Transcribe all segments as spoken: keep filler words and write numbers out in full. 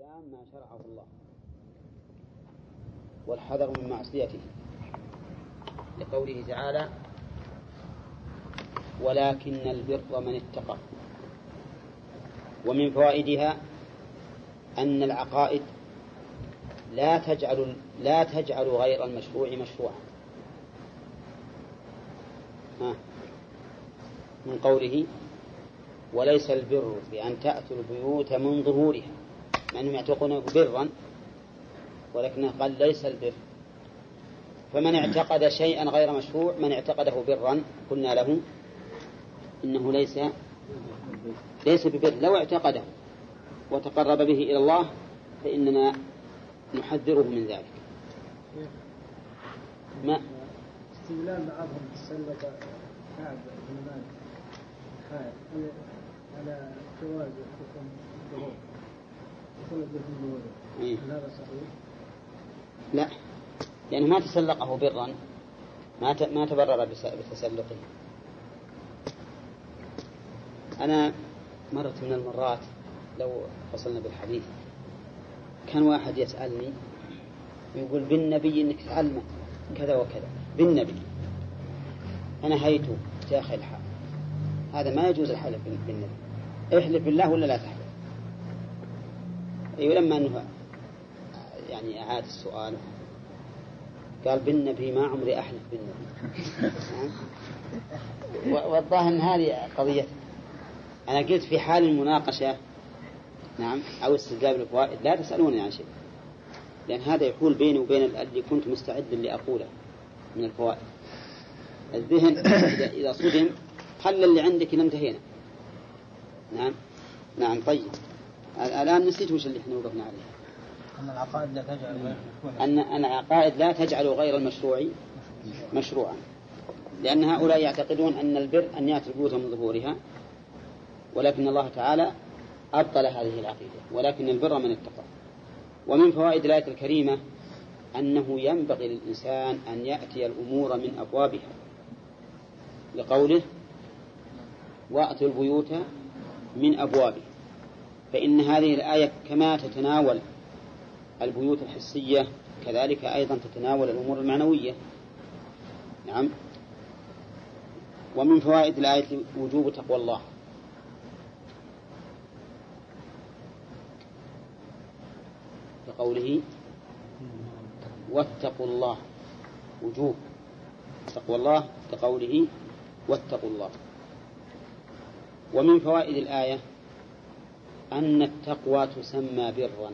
الإسلام ما شرعه الله والحذر من معصيته، لقوله تعالى: ولكن البر من اتقى. ومن فوائدها أن العقائد لا تجعل لا تجعل غير المشروع مشروعا. ها من قوله: وليس البر بأن تأتوا البيوت من ظهورها، مع أنهم يعتقونه برا، ولكنه قال ليس البر. فمن اعتقد شيئا غير مشروع، من اعتقده برا، قلنا له إنه ليس ليس ببر. لو اعتقده وتقرب به إلى الله فإننا نحذره من ذلك. ما استدلال بعضهم تسلط كعب بن مالك خالد على جواز حكم الظهور وخلد الظهور، هل هذا صحيح؟ لا، لأنه ما تسلقه برا، ما ما تبرر بتسلقه. أنا مرة من المرات لو وصلنا بالحديث كان واحد يسألني يقول: بالنبي إنك تعلم كذا وكذا، بالنبي. أنا هيته يا أخي الحال، هذا ما يجوز الحلف بالنبي، احلف بالله ولا لا تحلف. أيوة، لما أنه يعني أعاد السؤال قال: بالنبي ما عمري أحلف بالنبي. والظاهر أن هذه قضية. أنا قلت في حال المناقشة نعم أو استجلاب الفوائد لا تسألوني عن شيء، لأن هذا يحول بيني وبين الذي كنت مستعد لأقوله من الفوائد. الذهن إذا صدم خلى اللي عندك انتهينا. نعم نعم. طيب الآن نسيت وش اللي احنا وقفنا عليه. أن العقائد لا تجعل غير أن أن العقائد لا تجعل غير المشروع مشروعا، لأن هؤلاء يعتقدون أن البر أن يأتي البيوت من ظهورها، ولكن الله تعالى أبطل هذه العقيدة: ولكن البر من اتقى. ومن فوائد الآية الكريمة أنه ينبغي للإنسان أن يأتي الأمور من أبوابها، لقوله: وأتوا البيوت من أبوابها. فإن هذه الآية كما تتناول البيوت الحسية كذلك أيضا تتناول الأمور المعنوية. نعم. ومن فوائد الآية وجوب تقوى الله، لقوله: واتقوا الله. وجوب تقوى الله لقوله: واتقوا الله. ومن فوائد الآية أن التقوى تسمى برا،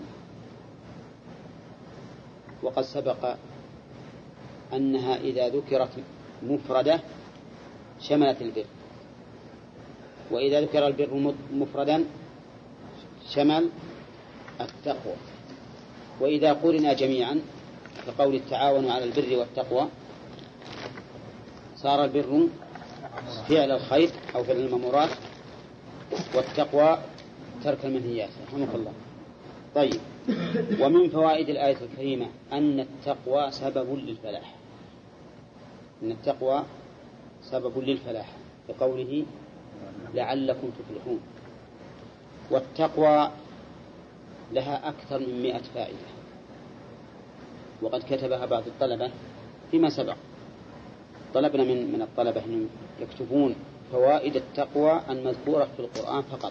وقد سبق أنها إذا ذكرت مفردة شملت البر، وإذا ذكر البر مفردا شمل التقوى، وإذا قرنا جميعا كقول التعاون على البر والتقوى صار البر فعل الخير أو فعل المأمورات، والتقوى ترك المنهيات. رحمك الله. طيب، ومن فوائد الآية الكريمة أن التقوى سبب للفلاح. أن التقوى سبب للفلاح بقوله: لعلكم تفلحون. والتقوى لها أكثر من مئة فائدة، وقد كتبها بعض الطلبة فيما سبق. طلبنا من من الطلبة أن يكتبون فوائد التقوى المذكورة في القرآن فقط،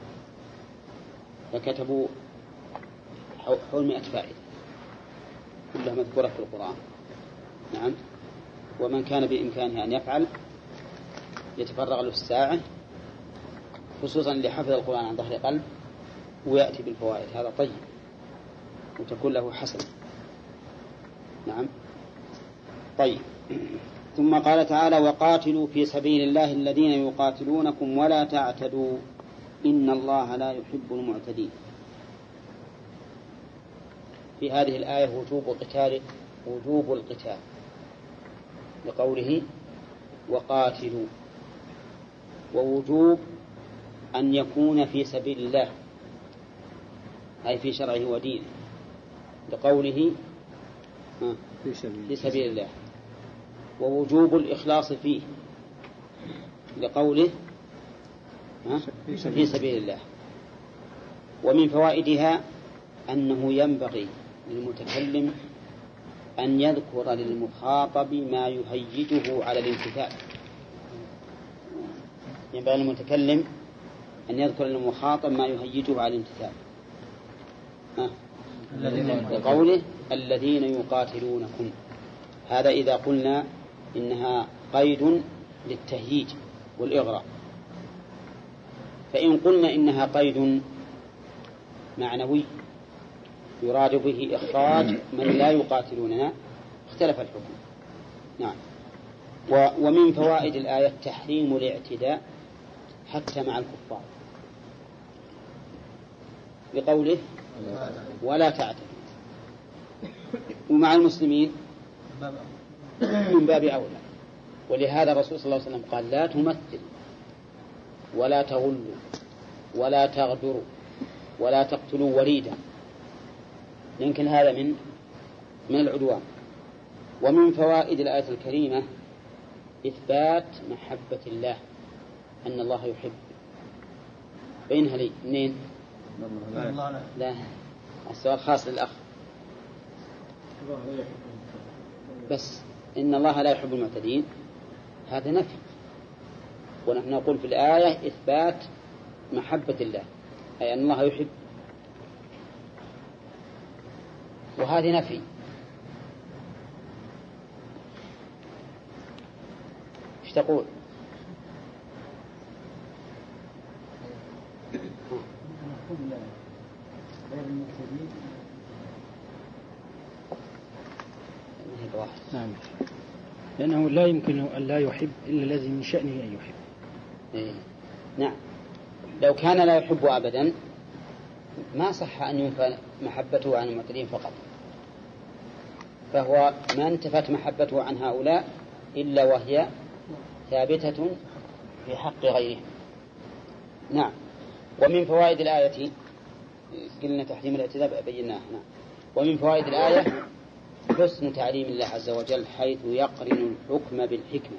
فكتبوا حول مئة فائدة كلها مذكورة في القرآن. نعم. ومن كان بإمكانه أن يفعل يتفرغ له الساعة، خصوصا لحفظ القرآن عن ظهر قلب، ويأتي بالفوائد. هذا طيب وتكون له حسنة. نعم. طيب. ثم قال تعالى: وقاتلوا في سبيل الله الذين يقاتلونكم ولا تعتدوا إن الله لا يحب المعتدين. في هذه الآية وجوب قتال وجوب القتال لقوله: وقاتلوا، ووجوب أن يكون في سبيل الله أي في شرعه ودينه، لقوله: في سبيل الله. ووجوب الإخلاص فيه لقوله: في سبيل الله. ومن فوائدها أنه ينبغي للمتكلم أن يذكر للمخاطب ما يهيجه على الامتثال. ينبغي للمتكلم أن يذكر للمخاطب ما يهيجه على الامتثال. لقوله الذين يقاتلونكم، هذا إذا قلنا إنها قيد للتهييج والإغراء. فإن قلنا إنها قيد معنوي يراد به إخراج من لا يقاتلوننا اختلف الحكم. نعم. ومن فوائد الآية تحريم الاعتداء حتى مع الكفار، بقوله ولا تعتدوا، ومع المسلمين من باب أولى. ولهذا الرسول صلى الله عليه وسلم قال لا تمثل ولا تغلوا ولا تغدروا ولا تقتلوا وليدا، يمكن هذا من من العدوان. ومن فوائد الآية الكريمة إثبات محبة الله، أن الله يحب. بينها لي منين؟ لا، السؤال خاص للأخ بس. إن الله لا يحب المعتدين هذا نفي، ونحن نقول في الآية إثبات محبة الله، أي أن الله يحب، وهذه نفي. ايش تقول؟ نعم، لأنه لا يمكن أن لا يحب إلا الذي من شأنه أن يحب. إيه. نعم، لو كان لا يحب أبدا ما صح أن ينفى محبته عن المعتدين فقط، فهو ما انتفت محبته عن هؤلاء إلا وهي ثابتة في حق غيرهم. نعم. ومن فوائد الآية قلنا تحريم الاعتداء بيناه. نعم. ومن فوائد الآية حسن تعليم الله عز وجل حيث يقرن الحكم بالحكمة.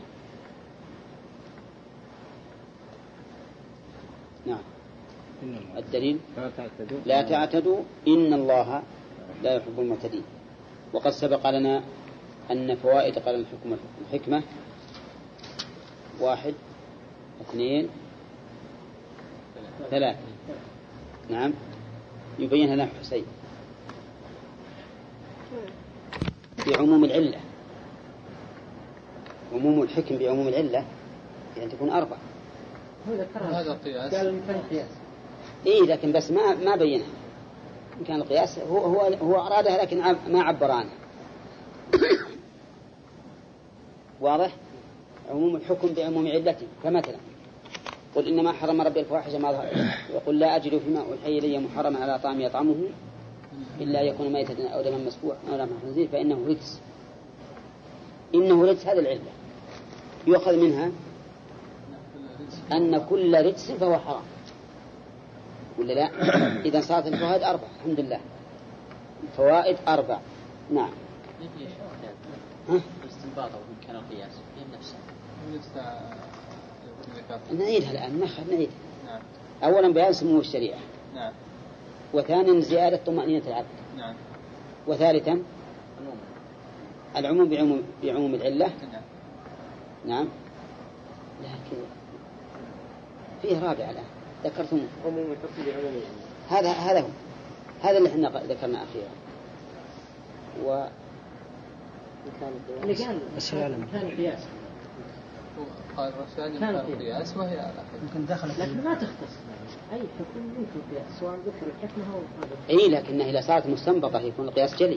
نعم. الدليل لا تعتدوا إن الله لا يحب المعتدين. وقد سبق لنا أن فوائد قرن الحكم الحكمة واحد اثنين ثلاثة. نعم، يبين لنا حسين بعموم العلة، عموم الحكم بعموم العلة يعني تكون أربعة. هذا قياس. إيه، لكن بس ما ما بينها. إن كان القياس هو هو هو أرادها لكن ما عبر عنها. واضح؟ عموم الحكم بعموم علته. فمثلا قل إنما حرم ربي الفواحش ما ظهر، وقل لا أجد فيما أوحي إلي محرما على طعام يطعمه إلا يكون ميتة أو دما مسفوحا أو لحم خنزير فإنه رجس. إنه رجس، هذه العلة يؤخذ منها أن كل رجس فهو حرام، ولا لا؟ إذا صارت الفوائد أربع. الحمد لله، فوائد أربع. نعم. الاستنباط أو كان القياس في نفسه. نعيدها الآن، نأخذ نعيدها. نعم. أولا بيان سمو الشريعة. نعم. وثانيا زيادة طمأنينة العبد. نعم. وثالثا العموم بعموم بعموم العلة. نعم. نعم. لكن فيه رابع الآن ذكرتم عموم الحكم بعموم العلة. هذا هذا هو هذا اللي احنا ذكرنا أخيرا. و اللي كان كان قياس. قال الرسول كان قياس وهي على يمكن دخلت لكن ما تختص أي حكم يمكن قياس سواء ذكر الحكمة أو إيه، لكنها إذا صارت مستنبطة يكون القياس جلي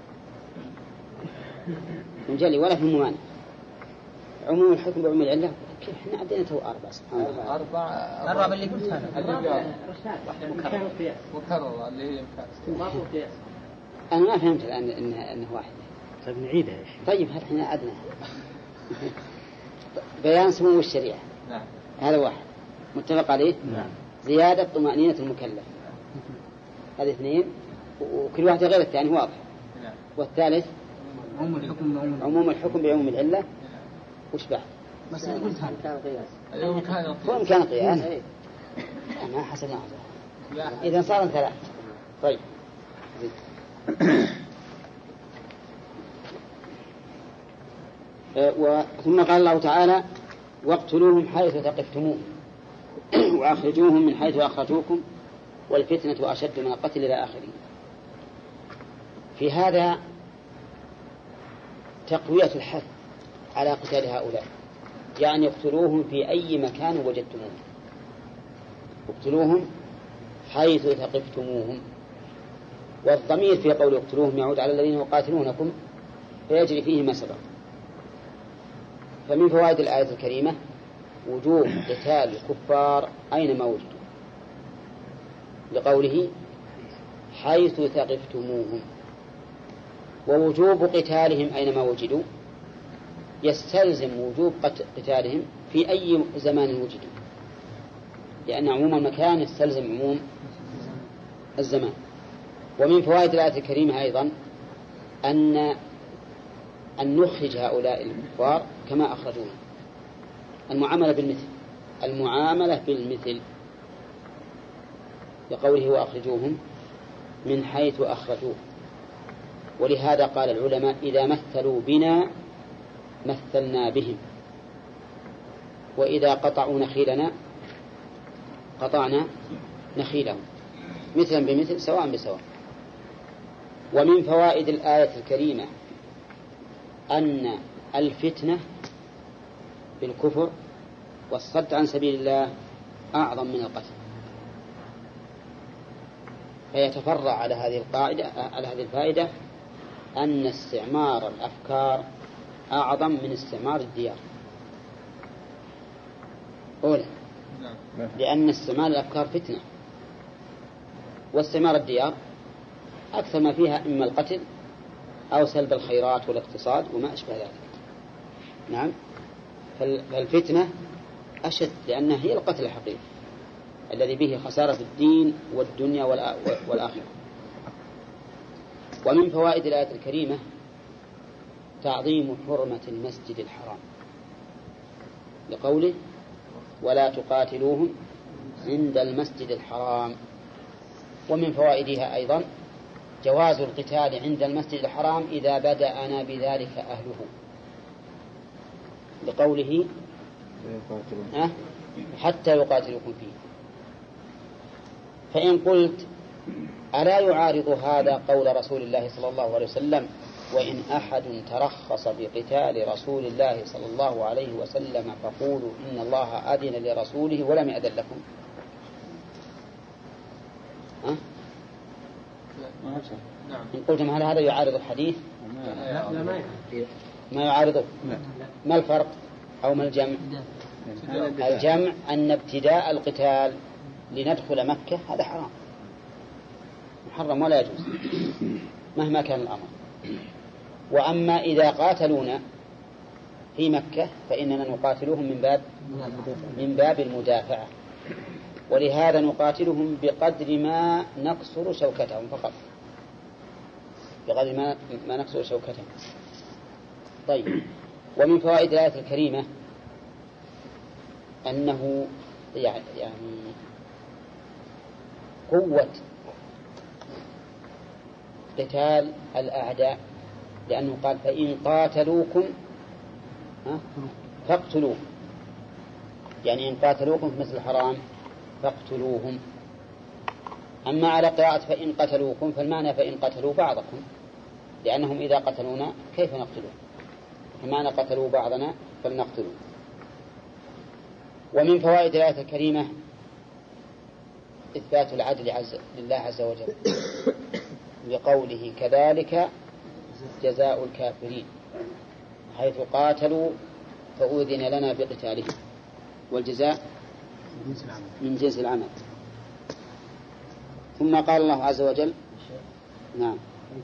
من جلي ولا في ممانع. عموم الحكم بعموم العلة كيف احنا عندنا تو أربع سبحان الله. أربع الرابع اللي قلت أنا الرابع كان قياس مكرر اللي هي مكان قياس. أنا ما فهمت الآن إنه إنه واحد. طيب نعيدها يا شيخ. طيب هل احنا عدنا بيان سمو الشريعة. نعم. هذا واحد متفق عليه. نعم. زيادة طمأنينة المكلف. هذه اثنين، وكل واحد غير الثاني واضح. نعم. والثالث عموم الحكم بعموم عموم الحكم بعموم العلة. وش بعد؟ بس أنا قلت هذا كان قياس. أيوة كان هو إمكان قياس. ما حسنا. إذا صار ثلاث. طيب ثم قال الله تعالى واقتلوهم حيث ثقفتموهم وأخرجوهم من حيث أخرجوكم والفتنة أشد من القتل إلى آخره. في هذا تقوية الحث على قتال هؤلاء، يعني اقتلوهم في أي مكان وجدتموهم، اقتلوهم حيث ثقفتموهم. والضمير في قول اقتلوهم يعود على الذين يقاتلونكم فيجري فيه ما سبق. فمن فوائد الآية الكريمة وجوب قتال الكفار أينما وجدوا، لقوله حيث ثقفتموهم. ووجوب قتالهم أينما وجدوا يستلزم وجوب قتالهم في أي زمان وجدوا، لأن عموم المكان يستلزم عموم الزمان. ومن فوائد الآية الكريمة أيضا أن أن نخرج هؤلاء الكفار كما أخرجونا، المعاملة بالمثل، المعاملة بالمثل، لقوله وأخرجوهم من حيث أخرجوه. ولهذا قال العلماء إذا مثلوا بنا مثلنا بهم، وإذا قطعوا نخيلنا قطعنا نخيلهم، مثلا بمثل سواء بسواء. ومن فوائد الآية الكريمة أن الفتنة بالكفر والصد عن سبيل الله أعظم من القتل، فيتفرع على هذه القاعدة على هذه الفائدة أن استعمار الأفكار أعظم من استعمار الديار. أولا لأن استعمار الأفكار فتنة، واستعمار الديار أكثر ما فيها إما القتل أو سلب الخيرات والاقتصاد وما أشبه ذلك. نعم، فالفتنة أشد لأنها هي القتل الحقيقي الذي به خسارة الدين والدنيا والآخرة. ومن فوائد الآية الكريمة تعظيم حرمة المسجد الحرام، لقوله ولا تقاتلوهم عند المسجد الحرام. ومن فوائدها أيضا جواز القتال عند المسجد الحرام إذا بدأنا بذلك أهله، لقوله حتى يقاتلوكم فيه. فإن قلت ألا يعارض هذا قول رسول الله صلى الله عليه وسلم وإن أحد ترخص بقتال رسول الله صلى الله عليه وسلم فقولوا إن الله أذن لرسوله ولم يأذن لكم؟ أه؟ إن قلتم هل هذا يعارض الحديث؟ لا لا ما ما يعارضه. ما الفرق أو ما الجمع؟ الجمع أن ابتداء القتال لندخل مكة هذا حرام محرم ولا يجوز مهما كان الأمر. وأما إذا قاتلونا في مكة فإننا نقاتلهم من باب من باب المدافعة، ولهذا نقاتلهم بقدر ما نكسر شوكتهم فقط، بقدر ما, ما نكسر شوكتهم. طيب، ومن فوائد الآية الكريمة أنه يعني قوة قتال الأعداء، لأنه قال فإن قاتلوكم فاقتلوهم، يعني إن قاتلوكم في مثل الحرام فاقتلوهم. أما على قراءة فإن قتلوكم فالمعنى فإن قتلوا بعضكم، لأنهم إذا قتلونا كيف نقتلون، فمعنى قتلوا بعضنا فلنقتلوا. ومن فوائد الآية الكريمة إثبات العدل عز لله عز وجل، لقوله كذلك جزاء الكافرين، حيث قاتلوا فأذن لنا بقتالهم، والجزاء من جنس العمل. ثم قال الله عز وجل نعم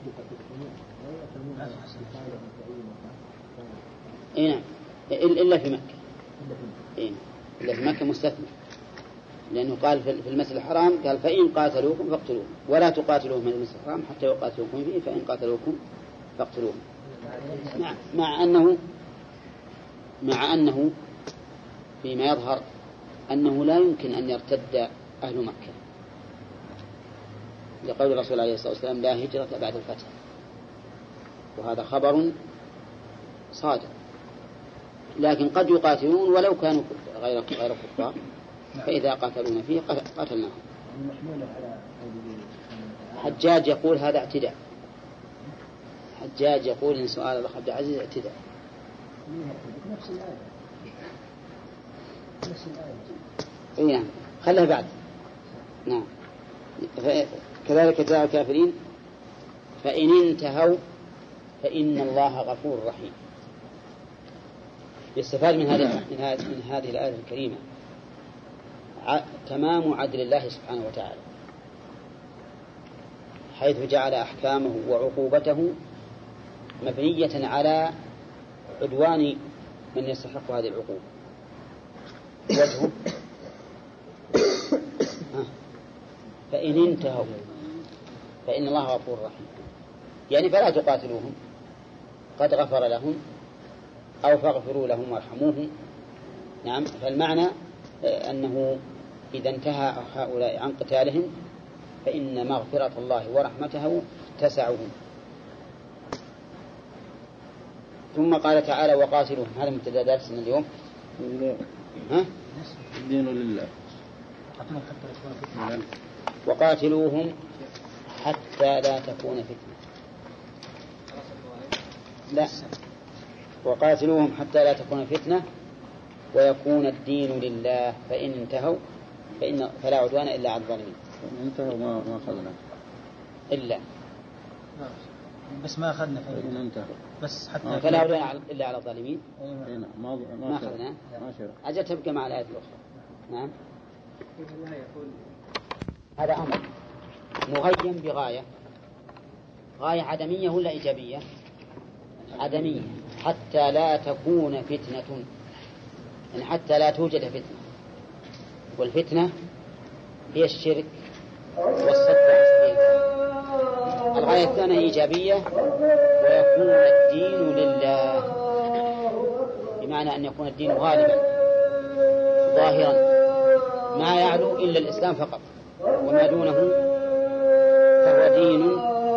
إيه نعم إلا في مكة، إيه إلا في مكة مستثنى، لأنه قال في المسجد الحرام قال فإن قاتلوكم فاقتلوهم ولا تقاتلوهم من المسجد الحرام حتى يقاتلوكم فيه فإن قاتلوكم فاقتلوهم. مع, مع أنه مع أنه فيما يظهر أنه لا يمكن أن يرتد أهل مكة، لقول الرسول عليه الصلاة والسلام لا هجرة بعد الفتح، وهذا خبر صادق. لكن قد يقاتلون ولو كانوا غير غير كفار، فإذا قاتلون فيه قتلناهم. حجاج يقول هذا اعتداء. حجاج يقول إن سؤال الأخ عبد العزيز اعتداء. نفس الآية نفس الآية. إيه خلها بعد. نعم. كذلك جزاء الكافرين فإن انتهوا فإن الله غفور رحيم. يستفاد من هذه من هذه الآية الكريمة تمام عدل الله سبحانه وتعالى، حيث جعل أحكامه وعقوبته مبنية على عدوان من يستحق هذه العقوبة. وجهه فإن انتهوا فإن الله غفور رحيم، يعني فلا تقاتلوهم قد غفر لهم أو فاغفروا لهم وارحموهم. نعم، فالمعنى أنه إذا انتهى هؤلاء عن قتالهم فإن مغفرة الله ورحمته تسعهم. ثم قال تعالى وقاتلوهم. هذا مبتدأ درسنا اليوم. ها؟ الدين لله. وقاتلوهم حتى لا تكون فتنة. لا، وقاتلوهم حتى لا تكون فتنة ويكون الدين لله، فإن انتهوا فإن فلا عدوان إلا على الظالمين. فإن انتهوا ما ما أخذنا إلا بس ما أخذنا فإن انتهوا بس حتى فلا عدوان إلا على الظالمين. ما ما أخذنا. أجل تبقى مع الآية الأخرى. نعم. هذا أمر مغيم بغاية، غاية عدمية ولا إيجابية؟ عدمية، حتى لا تكون فتنة، يعني حتى لا توجد فتنة. والفتنة هي الشرك والصد عن سبيل الله. الغاية الثانية إيجابية، ويكون الدين لله، بمعنى أن يكون الدين غالبا ظاهرا ما يعلو إلا الإسلام فقط، وما دونه فهو دين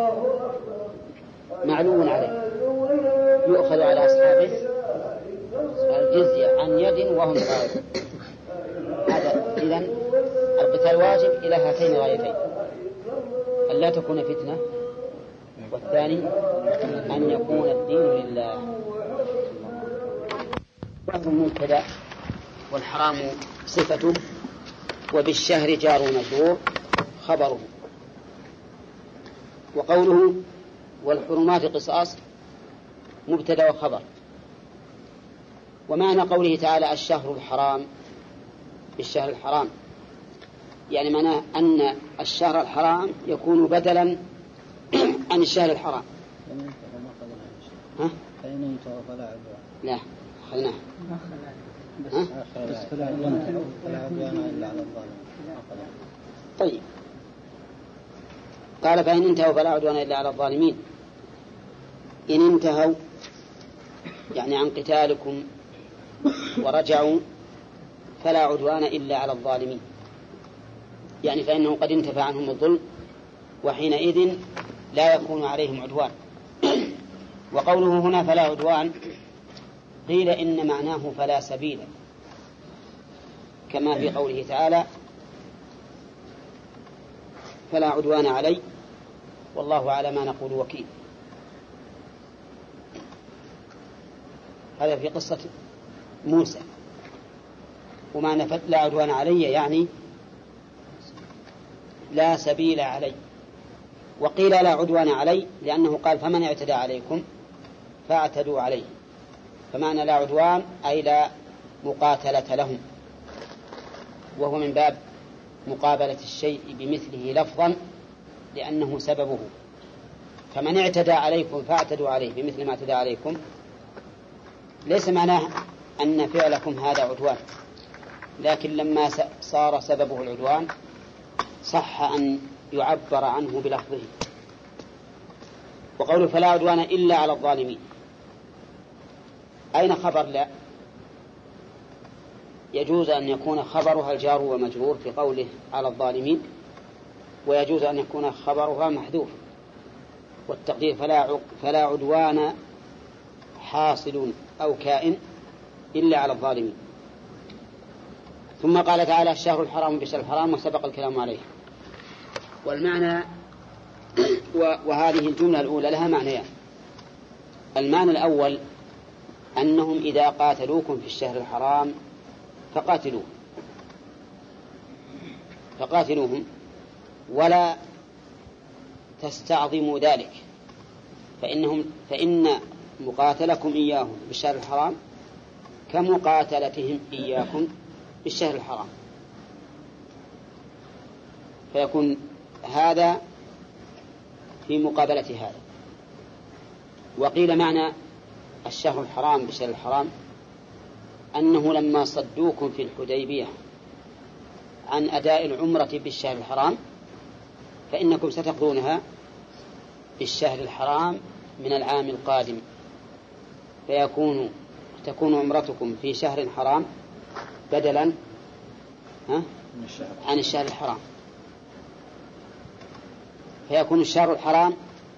معلو عليه يؤخذ على أصحابه الجزية عن يد وهم صاغرون. هذا إذن القتال واجب إلى هاتين الغايتين: أن لا تكون فتنة، والثاني أن يكون الدين لله. وهو مبتدأ والحرام صفته، وبالشهر جار ومجرور خبره. وقوله والحرمات قصاص مبتدأ وخبر. ومعنى قوله تعالى الشهر الحرام بالشهر الحرام، يعني معناه أن الشهر الحرام يكون بدلا عن الشهر الحرام. ها؟ فإن انتهوا فلا عدوان. لا أخذناه. بس بس فلا عدوان إلا على الظالمين. طيب، قال فإن انتهوا فلا عدوان إلا على الظالمين. إن انتهوا يعني عن قتالكم ورجعوا فلا عدوان إلا على الظالمين، يعني فإنه قد انتفى عنهم الظلم، وحينئذ لا يكون عليهم عدوان. وقوله هنا فلا عدوان قيل إن معناه فلا سبيل، كما في قوله تعالى فلا عدوان علي والله على ما نقول وكيل. هذا في قصة موسى. ومعنى لا عدوان علي يعني لا سبيل علي. وقيل لا عدوان علي لأنه قال فمن اعتدى عليكم فاعتدوا عليه، فمعنى لا عدوان أي لا مقاتلة لهم، وهو من باب مقابلة الشيء بمثله لفظا لأنه سببه. فمن اعتدى عليكم فاعتدوا عليه بمثل ما اعتدى عليكم، ليس معناه أن فعلكم هذا عدوان، لكن لما صار سببه العدوان صح أن يعبر عنه بلفظه. وقوله فلا عدوان إلا على الظالمين، أين خبر لا؟ يجوز أن يكون خبرها الجار ومجرور في قوله على الظالمين، ويجوز أن يكون خبرها محذوف، والتقدير فلا فلا عدوان حاصل أو كائن إلا على الظالمين. ثم قال تعالى الشهر الحرام بالشهر الحرام، وسبق الكلام عليه. والمعنى وهذه الجملة الأولى لها معنيان. المعنى الأول أنهم إذا قاتلوكم في الشهر الحرام فقاتلوه فقاتلوهم ولا تستعظموا ذلك، فإنهم فإن مقاتلكم إياهم بالشهر الحرام كمقاتلتهم إياكم بالشهر الحرام، فيكون هذا في مقابلة هذا. وقيل معنى الشهر الحرام بالشهر الحرام أنه لما صدوكم في الحديبية عن أداء العمرة بالشهر الحرام فإنكم ستقضونها بالشهر الحرام من العام القادم، فيكون تكون عمرتكم في شهر حرام بدلا عن الشهر الحرام، فيكون الشهر الحرام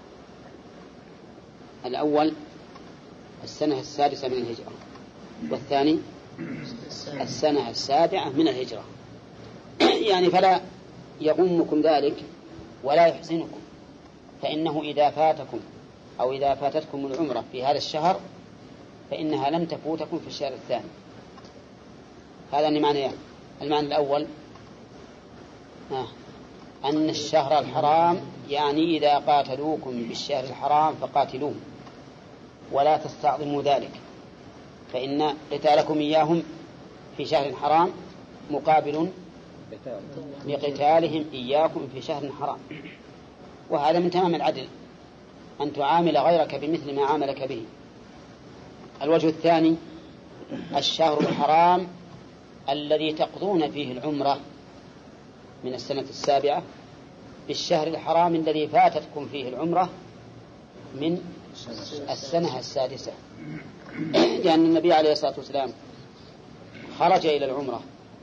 الأول السنة السادسة من الهجرة، والثاني السنة السابعة من الهجرة. يعني فلا يغمكم ذلك ولا يحزنكم، فإنه إذا فاتكم أو إذا فاتتكم العمرة في هذا الشهر فإنها لن تفوتكم في الشهر الثاني. هذا المعنى. المعنى الأول آه. أن الشهر الحرام يعني إذا قاتلوكم بالشهر الحرام فقاتلوهم ولا تستعظموا ذلك، فإن قتالكم إياهم في شهر حرام مقابل لقتالهم إياكم في شهر حرام. وهذا من تمام العدل أن تعامل غيرك بمثل ما عاملك به. الوجه الثاني الشهر الحرام الذي تقضون فيه العمرة من السنة السابعة بالشهر الحرام الذي فاتتكم فيه العمرة من السنة السادسة، لأن النبي عليه الصلاة والسلام خرج إلى العمرة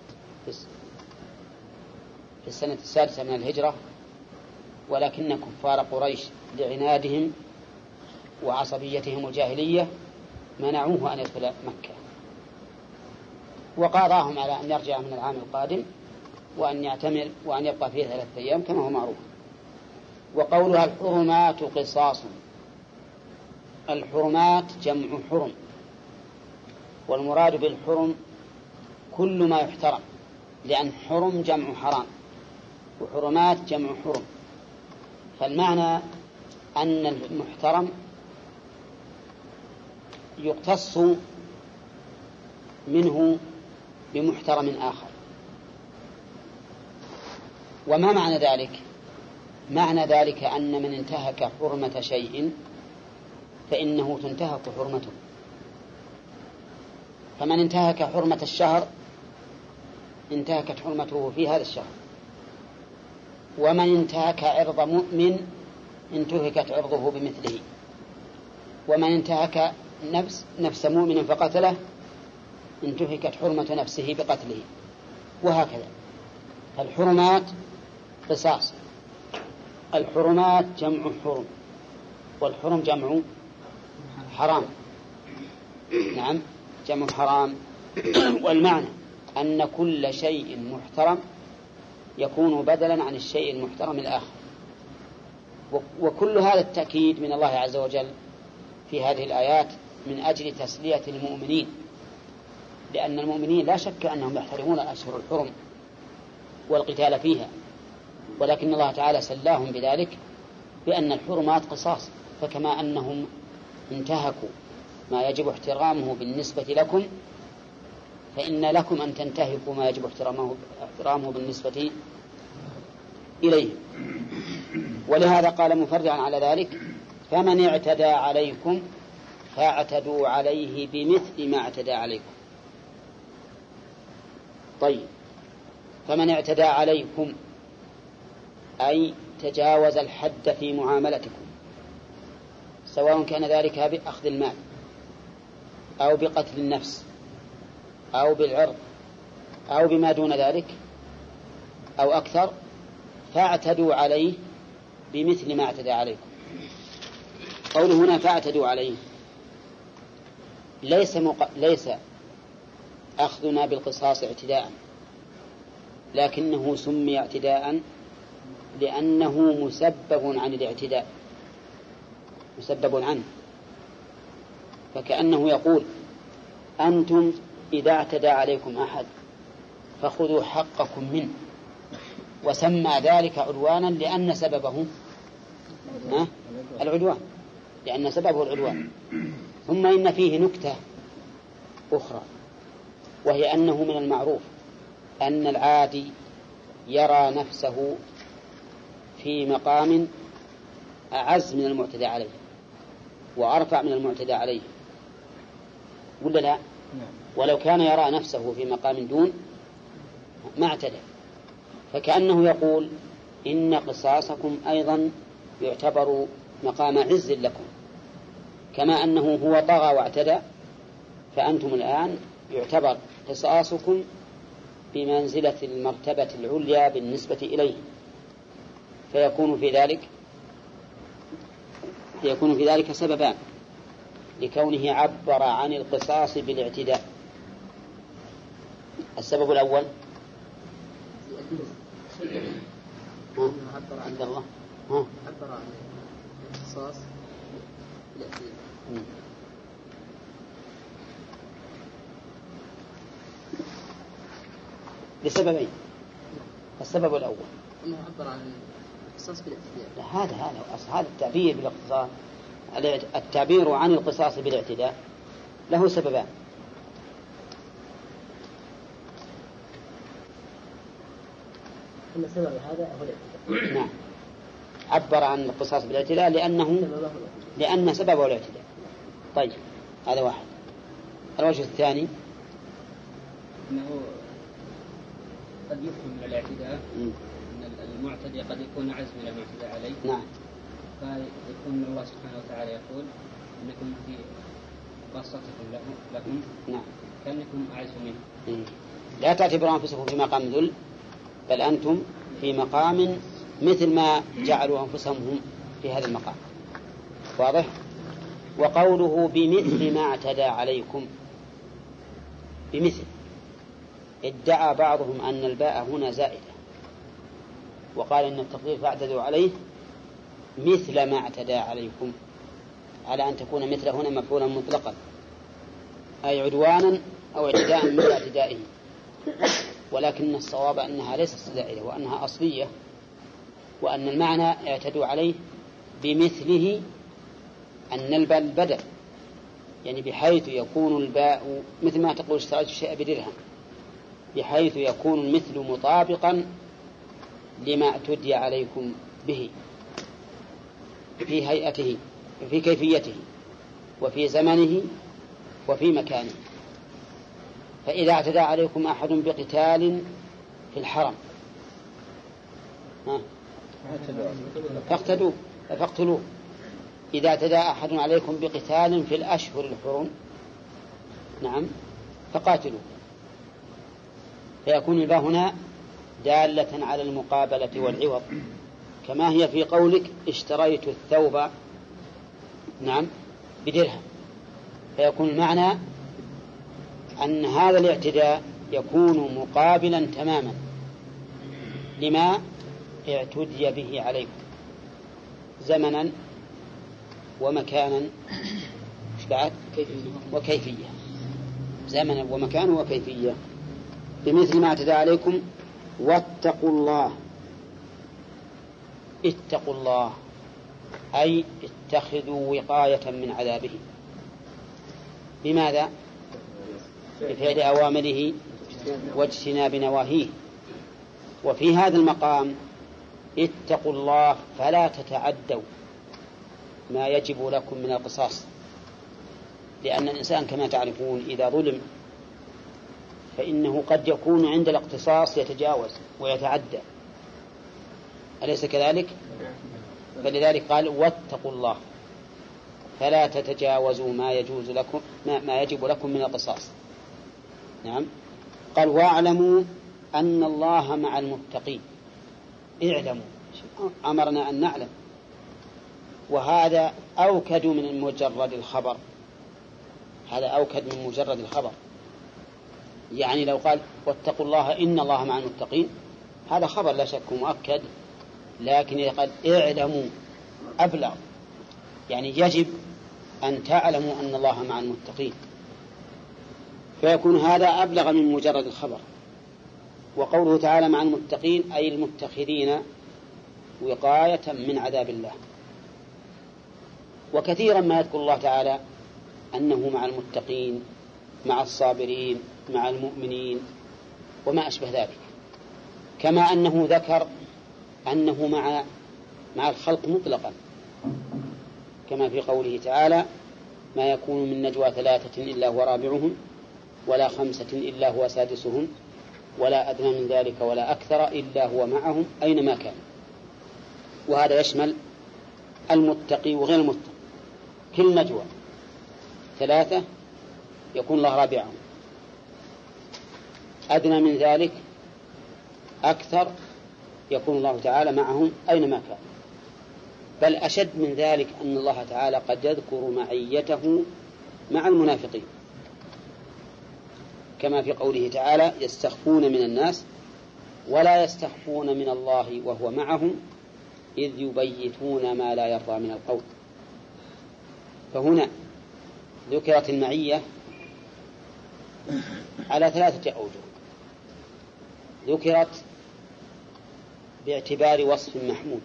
في السنة السادسة من الهجرة، ولكن كفار قريش لعنادهم وعصبيتهم الجاهلية منعوه أن يدخل مكة، وقاضاهم على أن يرجع من العام القادم وأن يعتمر وأن يبقى فيه ثلاثة أيام كما هو معروف. وقولها الحرمات قصاص، الحرمات جمع حرم، والمراد بالحرم كل ما يحترم، لأن حرم جمع حرام وحرمات جمع حرم، فالمعنى أن المحترم يقتص منه بمحترم آخر. وما معنى ذلك؟ معنى ذلك أن من انتهك حرمة شيء فإنه تنتهك حرمته، فمن انتهك حرمة الشهر انتهكت حرمته في هذا الشهر، ومن انتهك عرض مؤمن انتهكت عرضه بمثله، ومن انتهك نفس, نفس مؤمن فقتله انتهكت حرمة نفسه بقتله، وهكذا. الحرمات قصاص، الحرمات جمع حرم، والحرم جمع حرام. نعم جمع حرام. والمعنى أن كل شيء محترم يكون بدلا عن الشيء المحترم الآخر. وكل هذا التأكيد من الله عز وجل في هذه الآيات من أجل تسلية المؤمنين، لأن المؤمنين لا شك أنهم يحترمون أشهر الحرم والقتال فيها، ولكن الله تعالى سلاهم بذلك بأن الحرمات قصاص، فكما أنهم انتهكوا ما يجب احترامه بالنسبة لكم فإن لكم أن تنتهكوا ما يجب احترامه, احترامه بالنسبة إليهم. ولهذا قال مفرعا على ذلك فمن اعتدى عليكم فاعتدوا عليه بمثل ما اعتدى عليكم. طيب، فمن اعتدى عليكم أي تجاوز الحد في معاملتكم، سواء كان ذلك بأخذ المال أو بقتل النفس أو بالعرض أو بما دون ذلك أو أكثر، فاعتدوا عليه بمثل ما اعتدى عليكم. قوله هنا فاعتدوا عليه ليس, مق... ليس أخذنا بالقصاص اعتداء، لكنه سمي اعتداء لأنه مسبب عن الاعتداء، مسبب عنه. فكأنه يقول أنتم إذا اعتدى عليكم أحد فخذوا حقكم منه، وسمى ذلك عدوانا لأن سببه العدوان، لأن سببه العدوان. ثم إن فيه نكتة أخرى، وهي أنه من المعروف أن العادي يرى نفسه في مقام أعز من المعتدى عليه وأرفع من المعتدى عليه، ولا لا؟ ولو كان يرى نفسه في مقام دون ما اعتدى. فكأنه يقول إن قصاصكم أيضا يعتبر مقام عز لكم، كما أنه هو طغى واعتدى، فأنتم الآن يعتبر قصاصكم بمنزلة المرتبة العليا بالنسبة إليه، فيكون في ذلك يكون في ذلك سببان لكونه عبر عن القصاص بالاعتداء. السبب الأول عند الله عبر عن القصاص بالاعتداء لسببين. السبب الأول أنه عبر عن القصاص بالاعتداء. هذا هذا أصل هذا التعبير بالاقتصاص، التعبير عن القصاص بالاعتداء له سببان. أن سبب هذا هو الاعتداء. نعم، عبر عن القصاص بالاعتداء لأنه لأن سببه الاعتداء. طيب، هذا واحد. الوجه الثاني أنه قد يفهم من الاعتداء أن المعتدي قد يكون أعز من المعتدى عليه. نعم. فيكون الله سبحانه وتعالى يقول إنكم في قصتكم لكم نعم كأنكم أعز منه. لا تعتبروا أنفسكم في مقام ذل، بل أنتم في مقام مثل ما جعلوا أنفسهم هم في هذا المقام. واضح؟ وقوله بمثل ما اعتدى عليكم، بمثل ادعى بعضهم أن الباء هنا زائدة، وقال إن التقدير فاعتدوا عليه مثل ما اعتدى عليكم، على أن تكون مثل هنا مفعولا مطلقا، أي عدوانا أو اعتداء من اعتدائه. ولكن الصواب أنها ليست زائدة وأنها أصلية، وأن المعنى اعتدوا عليه بمثله، أن الباء البدل، يعني بحيث يكون الباء مثل ما تقول اشتريت الشيء بدرهم، بحيث يكون المثل مطابقا لما اعتدي عليكم به في هيئته، في كيفيته، وفي زمنه، وفي مكانه. فإذا اعتدى عليكم أحد بقتال في الحرم فاقتدوا فاقتلوه. إذا اعتدى أحد عليكم بقتال في الأشهر الحرم نعم فقاتلوا. فيكون الباء هنا دالة على المقابلة والعوض، كما هي في قولك اشتريت الثوب نعم بدرهم، فيكون المعنى أن هذا الاعتداء يكون مقابلا تماما لما اعتدي به عليكم زمنا ومكانا وكيفية، زمنا ومكانا وكيفية، بمثل ما اعتدى عليكم. واتقوا الله، اتقوا الله أي اتخذوا وقاية من عذابه. بماذا؟ بفعل أوامره واجتناب نواهيه. وفي هذا المقام اتقوا الله فلا تتعدوا ما يجب لكم من القصاص، لأن الإنسان كما تعرفون إذا ظلم فإنه قد يكون عند الاقتصاص يتجاوز ويتعدى، أليس كذلك؟ فلذلك قال واتقوا الله فلا تتجاوزوا ما يجوز لكم ما يجب لكم من القصاص. نعم. قال واعلموا أن الله مع المتقين. اعلموا، أمرنا أن نعلم، وهذا أوكد من مجرد الخبر، هذا أوكد من مجرد الخبر. يعني لو قال واتقوا الله إن الله مع المتقين، هذا خبر لا شك مؤكد، لكن إذا قال اعلموا أبلغ، يعني يجب أن تعلموا أن الله مع المتقين، فيكون هذا أبلغ من مجرد الخبر. وقوله تعالى مع المتقين أي المتخذين وقاية من عذاب الله. وكثيرا ما يذكر الله تعالى أنه مع المتقين، مع الصابرين، مع المؤمنين وما أشبه ذلك، كما أنه ذكر أنه مع مع الخلق مطلقا، كما في قوله تعالى ما يكون من نجوى ثلاثة إلا هو رابعهم ولا خمسة إلا هو سادسهم ولا أدنى من ذلك ولا أكثر إلا هو معهم أينما كان. وهذا يشمل المتقي وغير المتقي. كل نجوى ثلاثة يكون الله رابعهم، أدنى من ذلك أكثر يكون الله تعالى معهم أينما كان. بل أشد من ذلك أن الله تعالى قد يذكر معيته مع المنافقين، كما في قوله تعالى يستخفون من الناس ولا يستخفون من الله وهو معهم إذ يبيتون ما لا يرضى من القول. فهنا ذكرت المعية على ثلاثة أوجه. ذكرت باعتبار وصف محمود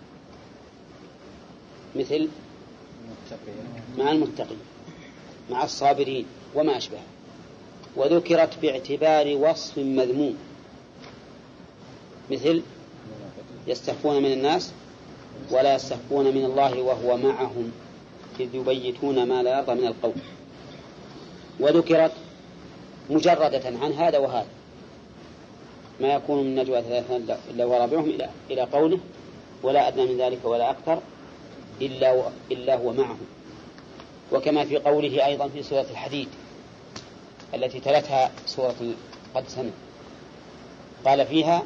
مثل مع المتقين، مع الصابرين وما أشبه. وذكرت باعتبار وصف مذموم مثل يستخفون من الناس ولا يستخفون من الله وهو معهم إذ يبيتون ما لا يرضى من القول. وذكرت مجردة عن هذا وهذا ما يكون من نجوى ثلاثة إلا ورابعهم إلى إلى قوله ولا أدنى من ذلك ولا أكثر إلا إلا هو معهم. وكما في قوله أيضا في سورة الحديد التي تلتها سورة قد سمع قال فيها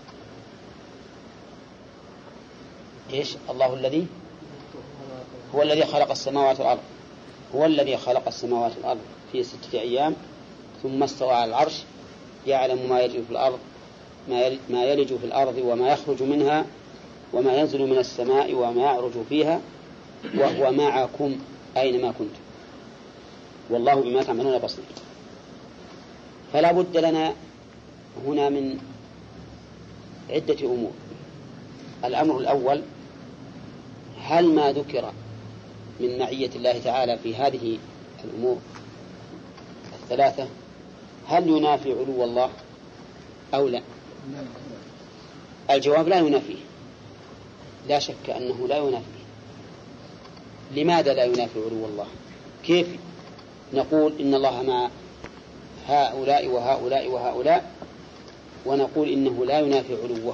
إيش؟ الله الذي هو الذي خلق السماوات والأرض هو الذي خلق السماوات والأرض في ستة أيام ثم استوى على العرش يعلم ما يلج في الأرض ما يلج في الأرض وما يخرج منها وما ينزل من السماء وما يعرج فيها وهو معكم أينما كنتم والله بما تعملون بصير. فلا بد لنا هنا من عدة أمور. الأمر الأول، هل ما ذكر من معية الله تعالى في هذه الأمور الثلاثة هل ينافي علو الله أو لا؟ الجواب لا ينافيه، لا شك أنه لا ينافيه. لماذا لا ينافي علو الله؟ كيف نقول إن الله مع هؤلاء وهؤلاء وهؤلاء ونقول إنه لا ينافي علوه؟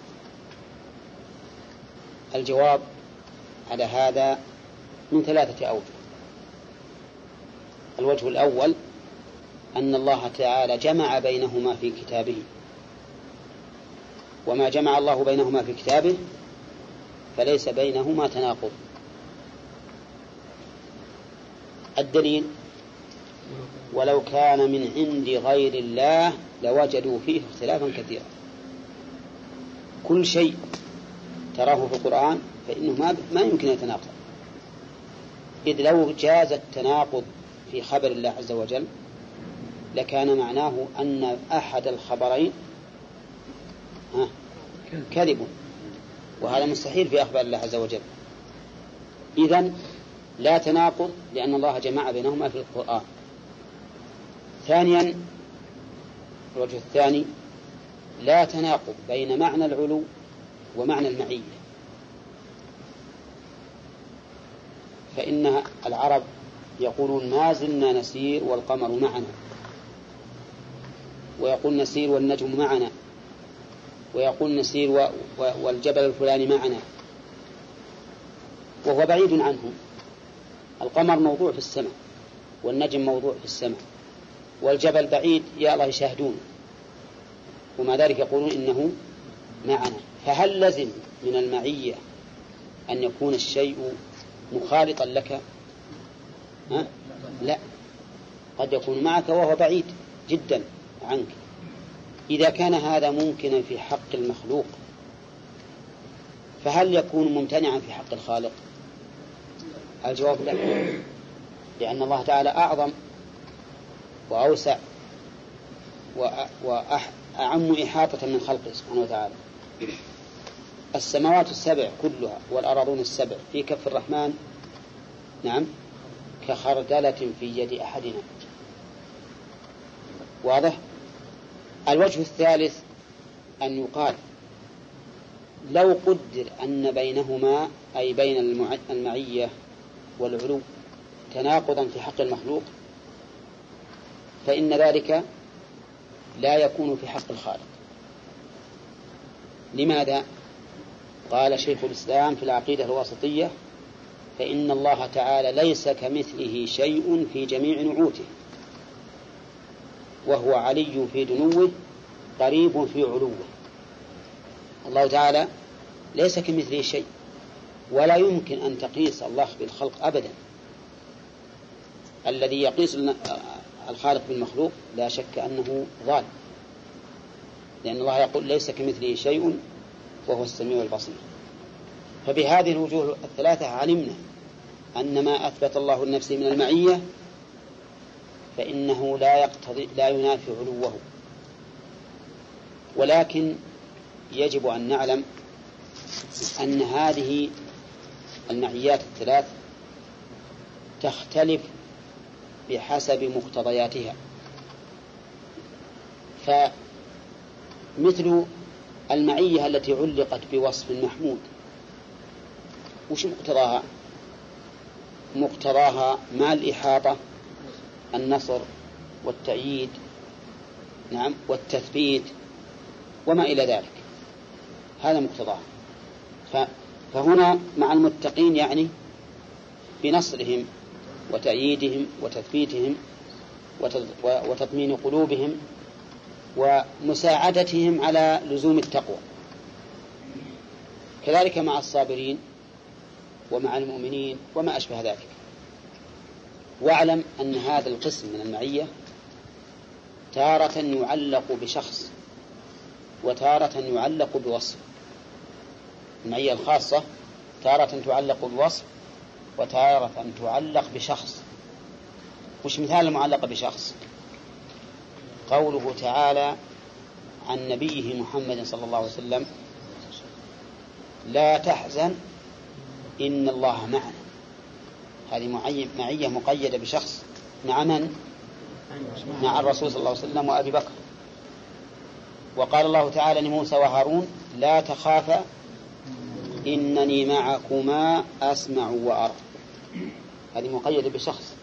الجواب على هذا من ثلاثة أوجه. الوجه الأول أن الله تعالى جمع بينهما في كتابه، وما جمع الله بينهما في كتابه فليس بينهما تناقض. الدليل ولو كان من عند غير الله لوجدوا فيه اختلافا كثيرا. كل شيء تراه في القرآن فإنه ما يمكن يتناقض، إذ لو جاز التناقض في خبر الله عز وجل لكان معناه أن أحد الخبرين كذب، وهذا مستحيل في أخبار الله عز وجل. إذن لا تناقض لأن الله جمع بينهما في القرآن. ثانيا، الوجه الثاني لا تناقض بين معنى العلو ومعنى المعية، فإن العرب يقولون ما زلنا نسير والقمر معنا، ويقول نسير والنجم معنا، ويقول نسير والجبل الفلاني معنا، وهو بعيد عنهم. القمر موضوع في السماء والنجم موضوع في السماء والجبل بعيد يا الله يشاهدون، ومع ذلك يقولون إنه معنا. فهل لزم من المعية أن يكون الشيء مخالطا لك؟ ها؟ لا، قد يكون معك وهو بعيد جدا عنك. إذا كان هذا ممكنا في حق المخلوق فهل يكون ممتنعا في حق الخالق؟ الجواب لا، لأن الله تعالى أعظم وأوسع وأعم إحاطة من خلقه سبحانه وتعالى. السماوات السبع كلها والأراضون السبع في كف الرحمن نعم كخردلة في يد أحدنا. واضح؟ الوجه الثالث أن يقال لو قدر أن بينهما أي بين المعية والعلو تناقضا في حق المخلوق فإن ذلك لا يكون في حق الخالق. لماذا؟ قال شيخ الإسلام في العقيدة الواسطية فإن الله تعالى ليس كمثله شيء في جميع نعوته وهو علي في دنوه قريب في علوه. الله تعالى ليس كمثله شيء ولا يمكن أن تقيس الله بالخلق أبدا. الذي يقيس الخالق بالمخلوق لا شك أنه ضال، لأن الله يقول ليس كمثله شيء وهو السميع البصير. فبهذه الوجوه الثلاثة علمنا أن ما أثبت الله لنفسه من المعية فإنه لا يقتضي لا ينافي علوه، ولكن يجب أن نعلم أن هذه المعيات الثلاث تختلف بحسب مقتضياتها. فمثل المعية التي علقت بوصف محمود وش مقتضاها؟ مقتضاها مع الإحاطة النصر والتأييد نعم والتثبيت وما إلى ذلك، هذا مقتضاها. فهنا مع المتقين يعني بنصرهم وتأييدهم وتثبيتهم وتطمين قلوبهم ومساعدتهم على لزوم التقوى. كذلك مع الصابرين ومع المؤمنين وما أشبه ذلك. واعلم أن هذا القسم من المعية تارة يعلق بشخص وتارة يعلق بوصف. المعية الخاصة تارة تعلق بوصف وتارة تعلق بشخص. وش مثال المعلقة بشخص؟ قوله تعالى عن نبيه محمد صلى الله عليه وسلم لا تحزن إن الله معنا. هذه معية مقيدة بشخص. مع من؟ مع الرسول صلى الله عليه وسلم وأبي بكر. وقال الله تعالى لموسى وهارون لا تخافا إنني معكما أسمع وأرى. هذه مقيدة بشخص.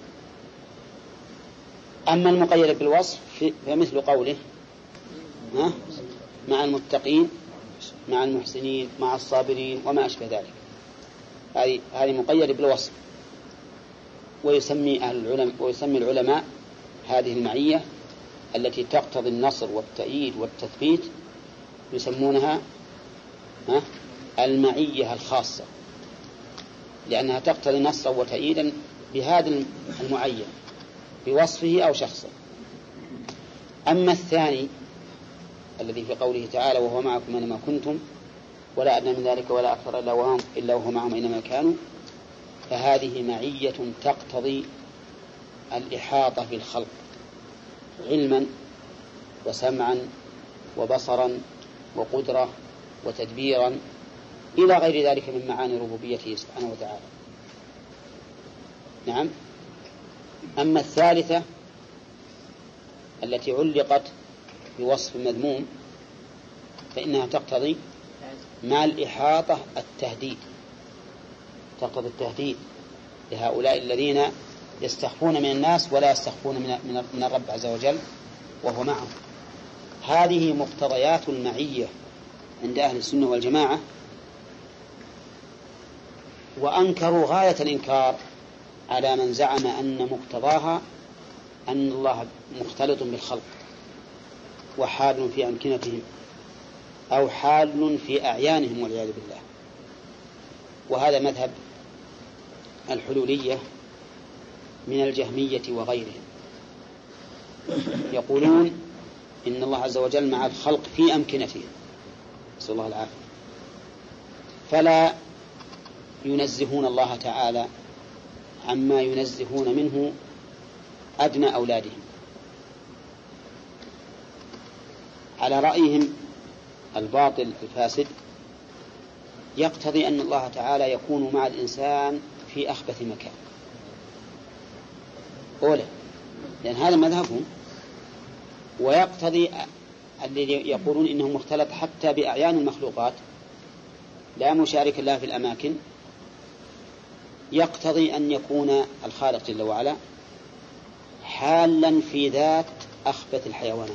أما المقيدة بالوصف فمثل قوله ها؟ مع المتقين مع المحسنين مع الصابرين وما أشبه ذلك. هذه هذه مقيدة بالوصف. ويسمي أهل العلماء ويسمي العلماء هذه المعية التي تقتضي النصر والتأييد والتثبيت يسمونها ها؟ المعية الخاصة، لأنها تقتضي نصرا وتأييدا بهذا المعين بوصفه أو شخصه. أما الثاني الذي في قوله تعالى وهو معكم أينما كنتم ولا أدنى من ذلك ولا أكثر إلا وهم إلا وهو معهم أينما كانوا، فهذه معية تقتضي الإحاطة بالخلق علما وسمعا وبصرا وقدرة وتدبيرا إلى غير ذلك من معاني ربوبيته سبحانه وتعالى. نعم. أما الثالثة التي علقت بوصف مذموم فإنها تقتضي مع الإحاطة التهديد، تقتضي التهديد لهؤلاء الذين يستخفون من الناس ولا يستخفون من من الرب عز وجل وهو معهم. هذه مقتضيات المعية عند أهل السنة والجماعة، وأنكروا غاية الإنكار على من زعم أن مقتضاها أن الله مختلط بالخلق وحال في أمكنتهم أو حال في أعيانهم والعياذ بالله. وهذا مذهب الحلولية من الجهمية وغيرهم، يقولون إن الله عز وجل مع الخلق في أمكنتهم، نسأل الله العافية، فلا ينزهون الله تعالى عما ينزهون منه أدنى أولادهم. على رأيهم الباطل الفاسد يقتضي أن الله تعالى يكون مع الإنسان في أخبث مكان أولا، لأن هذا مذهبهم، ويقتضي الذي يقولون إنه مختلط حتى بأعيان المخلوقات لا مشارك الله في الأماكن، يقتضي أن يكون الخالق جل وعلا حالا في ذات أخبث الحيوانات.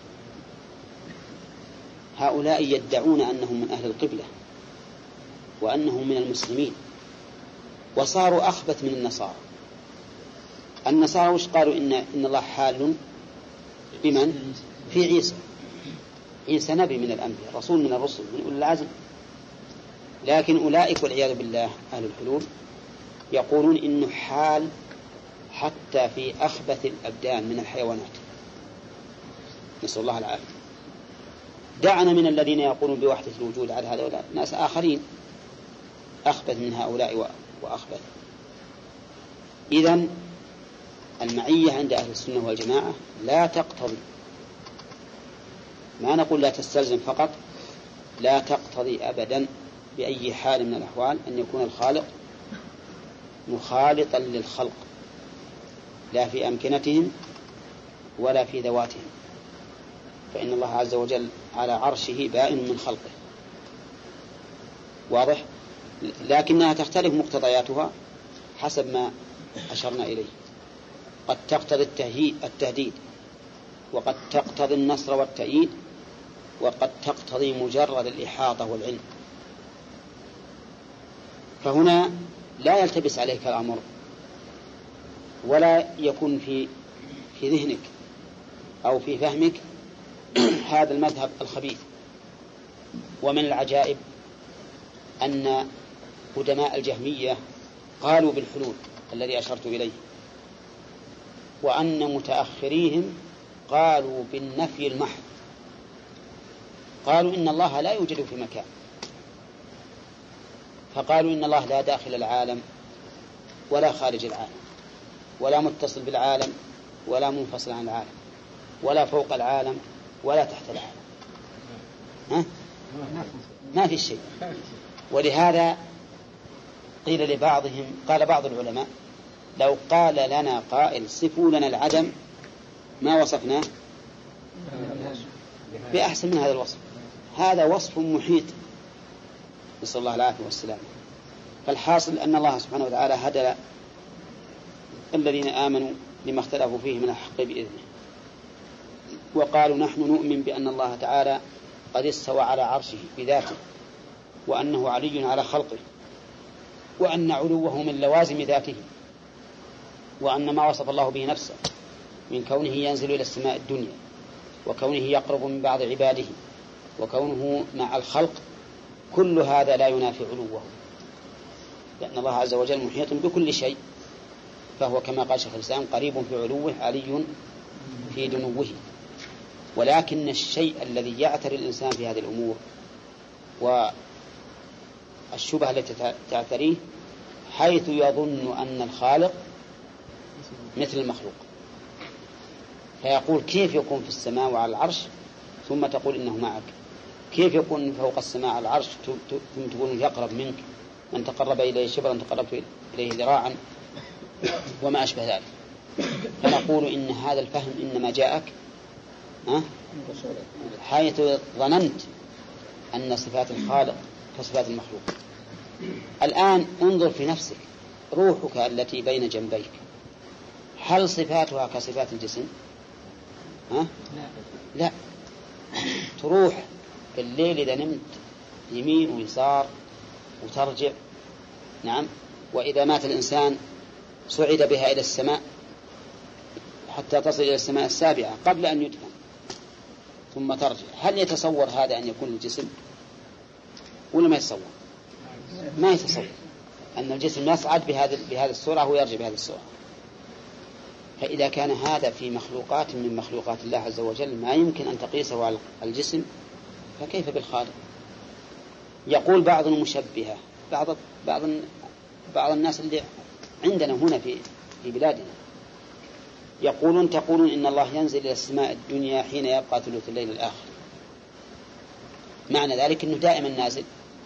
هؤلاء يدعون أنهم من أهل القبلة وأنهم من المسلمين، وصاروا أخبث من النصارى. النصارى وش قالوا؟ إن, إن الله حال بمن؟ في عيسى. عيسى نبي من الأنبياء، رسول من الرسل، من أولي العزم. لكن أولئك والعياذ بالله أهل الحلول يقولون إنه حال حتى في أخبث الأبدان من الحيوانات، نسأل الله العافية. دعنا من الذين يقولون بوحدة الوجود على هؤلاء ناس آخرين أخبث من هؤلاء وأخبث. إذن المعية عند أهل السنة والجماعة لا تقتضي، ما نقول لا تستلزم فقط، لا تقتضي أبدا بأي حال من الأحوال أن يكون الخالق مخالطا للخلق، لا في أمكنتهم ولا في ذواتهم، فإن الله عز وجل على عرشه بائن من خلقه، واضح؟ لكنها تختلف مقتضياتها حسب ما أشرنا إليه. قد تقتضي التهديد، وقد تقتضي النصر والتأييد، وقد تقتضي مجرد الإحاطة والعلم. فهنا لا يلتبس عليك الأمر ولا يكون في في ذهنك أو في فهمك هذا المذهب الخبيث. ومن العجائب أن قدماء الجهمية قالوا بالحلول الذي أشرت إليه، وأن متأخريهم قالوا بالنفي المحض، قالوا إن الله لا يوجد في مكان، فقالوا إن الله لا داخل العالم ولا خارج العالم، ولا متصل بالعالم ولا منفصل عن العالم، ولا فوق العالم ولا تحت العالم، ها؟ ما في شيء. ولهذا قيل لبعضهم، قال بعض العلماء لو قال لنا قائل صفوا لنا العدم ما وصفناه بأحسن من هذا الوصف، هذا وصف محيط، نسأل الله العافية والسلام. فالحاصل أن الله سبحانه وتعالى هدى الذين آمنوا لما اختلفوا فيه من الحق بإذنه، وقالوا نحن نؤمن بأن الله تعالى قد استوى على عرشه بذاته، وأنه علي على خلقه، وأن علوه من لوازم ذاته، وأن ما وصف الله به نفسه من كونه ينزل إلى السماء الدنيا، وكونه يقرب من بعض عباده، وكونه مع الخلق، كل هذا لا ينافي علوه، لأن الله عز وجل محيط بكل شيء، فهو كما قال شيخ الإسلام قريب في علوه علي في دنوه. ولكن الشيء الذي يعتري الإنسان في هذه الأمور والشبهة التي تعتريه حيث يظن أن الخالق مثل المخلوق، فيقول كيف يكون في السماء وعلى العرش ثم تقول إنه معك؟ كيف يكون فوق السماء على العرش ثم تقول يقرب منك؟ من تقرب إليه شبرا تقربت إليه ذراعا، وما أشبه ذلك. فنقول إن هذا الفهم إنما جاءك أه؟ حيث ظننت أن صفات الخالق كصفات المخلوق. الآن انظر في نفسك، روحك التي بين جنبيك هل صفاتها كصفات الجسم؟ ها؟ لا. تروح في الليل إذا نمت يمين ويسار وترجع، نعم. وإذا مات الإنسان صعد بها إلى السماء حتى تصل إلى السماء السابعة قبل أن يدفن. ثم ترجع، هل يتصور هذا أن يكون الجسم ولا ما يتصور؟ ما يتصور أن الجسم يصعد بهذه بهذه السرعة ويرجع بهذه السرعة. فإذا كان هذا في مخلوقات من مخلوقات الله عز وجل ما يمكن أن تقيسه على الجسم، فكيف بالخالق؟ يقول بعض المشبهة، بعض بعض بعض الناس اللي عندنا هنا في في بلادنا، يقولون تقولون إن الله ينزل إلى السماء الدنيا حين يبقى ثلث الليل الآخر، معنى ذلك أنه دائما نازل،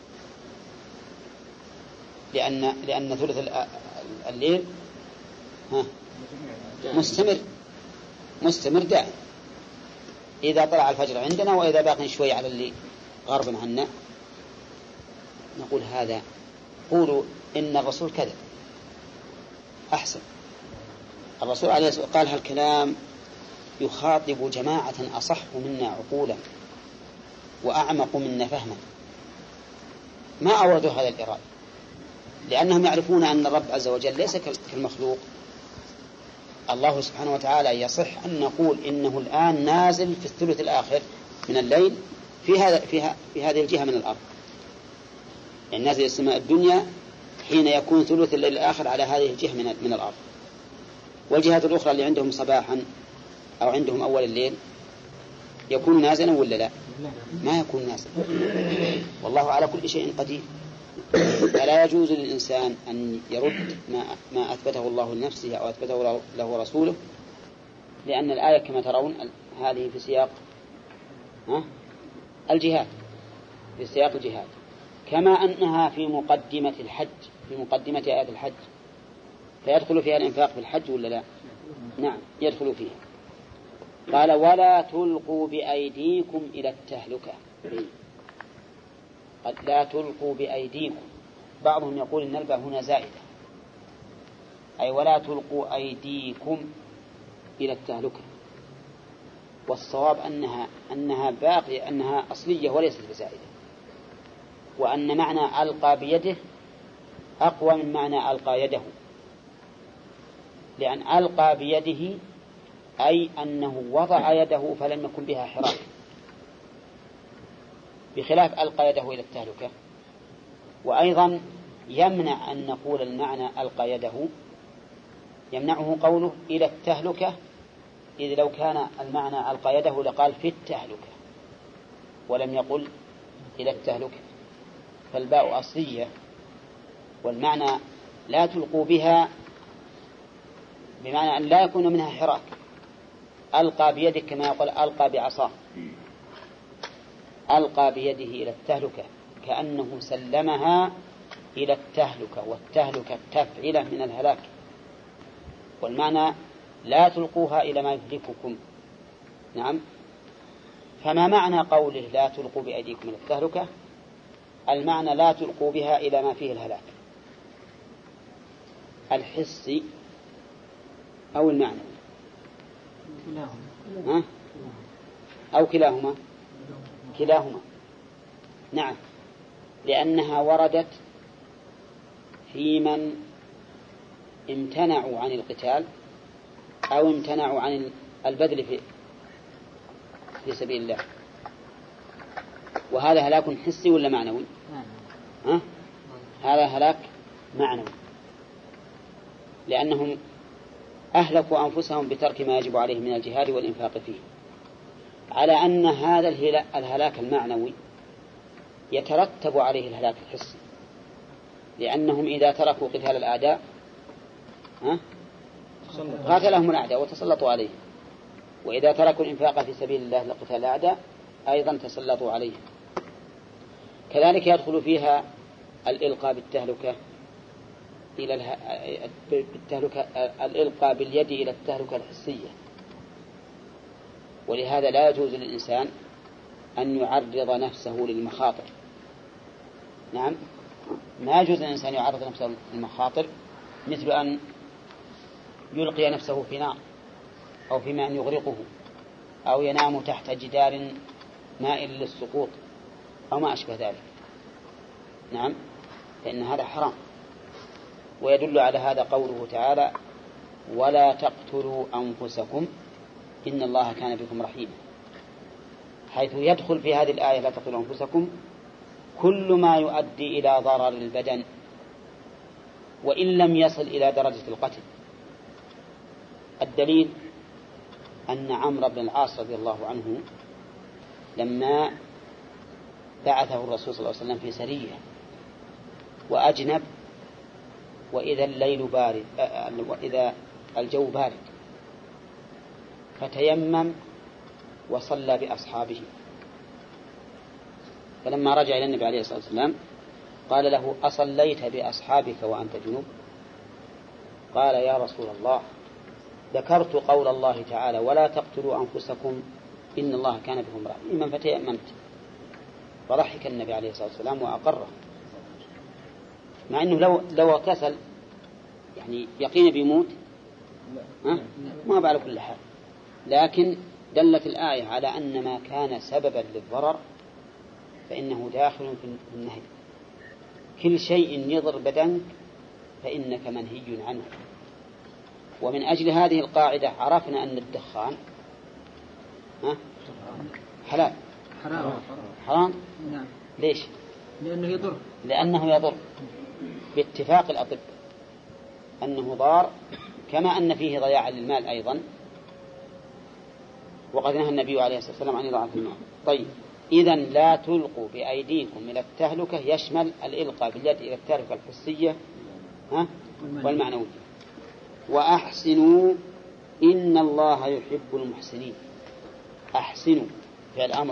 لأن لأن ثلث الليل ها مستمر مستمر دائم، إذا طلع الفجر عندنا وإذا باقي شوي على اللي غرب عنا. نقول هذا، قولوا إن الرسول كذب أحسن. الرسول عليه الصلاة والسلام قال هالكلام يخاطب جماعة أصح منا عقولا وأعمق منا فهما، ما أوردوا هذا الإرادة، لأنهم يعرفون أن الرب عز وجل ليس كالمخلوق. الله سبحانه وتعالى يصح أن نقول إنه الآن نازل في الثلث الآخر من الليل في هذا في, في هذه الجهة من الأرض، يعني نازل السماء الدنيا حين يكون ثلث الليل الآخر على هذه الجهة من من الأرض. والجهات الأخرى اللي عندهم صباحا أو عندهم أول الليل يكون نازلا ولا لا؟ ما يكون نازلا، والله على كل شيء قدير. فلا يجوز للإنسان أن يرد ما, ما أثبته الله لنفسه أو أثبته له رسوله، لأن الآية كما ترون هذه في سياق ها الجهاد، في سياق الجهاد، كما أنها في مقدمة الحج، في مقدمة آيات الحج، فيدخل فيها الإنفاق في الحج ولا لا؟ نعم يدخل فيها. قال ولا تلقوا بأيديكم إلى التهلكة، قد لا تلقوا بأيديكم. بعضهم يقول إن الباء هنا زائدة، أي ولا تلقوا أيديكم إلى التهلكة، والصواب أنها أنها باقية، أنها أصلية وليست بزائدة، وأن معنى ألقى بيده أقوى من معنى ألقى يده، لأن ألقى بيده أي أنه وضع يده فلم يكن بها حراك، بخلاف ألقى يده إلى التهلكة. وأيضا يمنع أن نقول المعنى ألقى يده، يمنعه قوله إلى التهلكة، إذ لو كان المعنى ألقى يده لقال في التهلكة ولم يقل إلى التهلكة، فالباء أصلية، والمعنى لا تلقوا بها بمعنى أن لا يكون منها حراك. ألقى بيدك كما يقول ألقى بعصاه، ألقى بيده إلى التهلكة كأنه سلمها إلى التهلكة، والتهلكة تفعيلة من الهلاك، والمعنى لا تلقوها إلى ما يهلككم. نعم. فما معنى قوله لا تلقوا بأيديكم إلى التهلكة؟ المعنى لا تلقوا بها إلى ما فيه الهلاك، الحسي أو المعنى ها؟ أو كلاهما كلاهما نعم، لأنها وردت في من امتنعوا عن القتال أو امتنعوا عن البذل في في سبيل الله، وهذا هلاك حسي ولا معنوي؟ ها؟ هذا هلاك معنوي، لأنهم أهلكوا أنفسهم بترك ما يجب عليهم من الجهاد والإنفاق فيه، على أن هذا الهلاك المعنوي يترتب عليه الهلاك الحسي، لأنهم إذا تركوا قتال الأعداء ها؟ قاتلهم الأعداء وتسلطوا عليه، وإذا تركوا الإنفاق في سبيل الله لقتال الأعداء أيضا تسلطوا عليه. كذلك يدخل فيها الإلقاء بالتهلكة إلى اله... بالتهلكة الإلقاء باليد إلى التهلكة الحسية، ولهذا لا يجوز للإنسان أن يعرض نفسه للمخاطر. نعم، ما يجوز للإنسان يعرض نفسه للمخاطر، مثل أن يلقي نفسه في نار أو في ماء يغرقه، أو ينام تحت جدار مائل للسقوط أو ما أشبه ذلك. نعم، فإن هذا حرام. ويدل على هذا قوله تعالى ولا تقتلوا أنفسكم إن الله كان بكم رحيما. حيث يدخل في هذه الآية لا تقتلوا أنفسكم كل ما يؤدي إلى ضرر البدن وإن لم يصل إلى درجة القتل. الدليل أن عمرو بن العاص رضي الله عنه لما بعثه الرسول صلى الله عليه وسلم في سرية وأجنب وإذا الليل بارد وإذا الجو بارد فتيمم وصلى بأصحابه، فلما رجع إلى النبي عليه الصلاة والسلام قال له أصليت بأصحابك وأنت جنوب؟ قال يا رسول الله ذكرت قول الله تعالى ولا تقتلوا أنفسكم إن الله كان بكم رحيما فتيممت. فضحك النبي عليه الصلاة والسلام وأقره، مع أنه لو لو اغتسل يعني يقين بيموت ما بعد كل حال، لكن دلت الآية على أن ما كان سببا للضرر فإنه داخل في النهي. كل شيء يضر بدنك فإنك منهي عنه. ومن أجل هذه القاعدة عرفنا أن الدخان حلال حرام حرام. نعم. ليش؟ لأنه يضر لأنه يضر باتفاق الأطباء أنه ضار، كما أن فيه ضياع للمال أيضا، وقد نهى النبي عليه الصلاة والسلام عن إضاعة المال. طيب إذن لا تلقوا بأيديكم إلى التهلكة يشمل الإلقاء باليد إلى التهلكة الحسية ها والمعنوية. وأحسنوا إن الله يحب المحسنين. أحسنوا فعل أمر،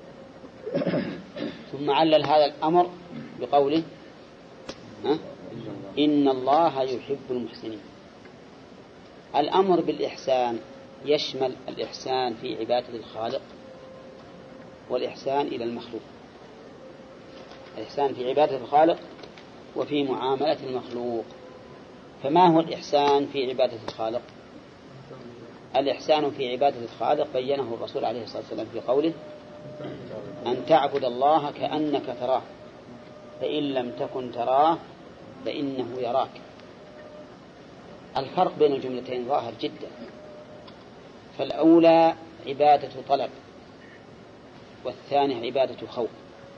ثم علل هذا الأمر بقوله ها إن الله يحب المحسنين. الأمر بالإحسان يشمل الإحسان في عبادة الخالق والإحسان إلى المخلوق. الإحسان في عبادة الخالق وفي معاملة المخلوق. فما هو الإحسان في عبادة الخالق؟ الإحسان في عبادة الخالق بينه الرسول عليه الصلاة والسلام في قوله أن تعبد الله كأنك تراه فإن لم تكن تراه فإنه يراك. الفرق بين الجملتين ظاهر جدا. فالأولى عبادة طلب والثانية عبادة خوف.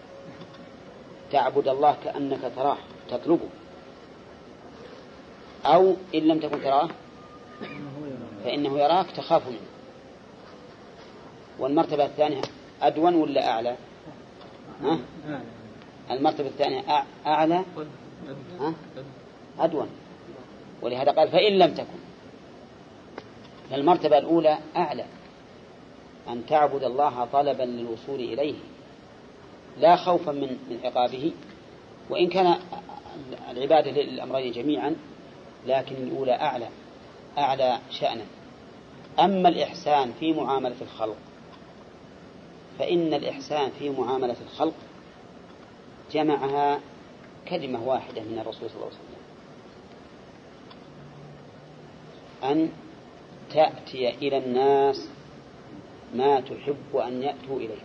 تعبد الله كأنك تراه تطلبه، أو إن لم تكن تراه فإنه يراك تخاف منه. والمرتبة الثانية أدون ولا أعلى؟ ها؟ المرتبة الثانية أعلى ها؟ أدون، ولهذا قال فإن لم تكن. المرتبة الأولى أعلى، أن تعبد الله طلبا للوصول إليه لا خوفا من من عقابه، وإن كان العبادة للأمرين جميعا، لكن الأولى أعلى أعلى شأنا. أما الإحسان في معاملة الخلق فإن الإحسان في معاملة الخلق جمعها كلمة واحدة من الرسول صلى الله عليه وسلم، أن تأتي إلى الناس ما تحب أن يأتوا إليك.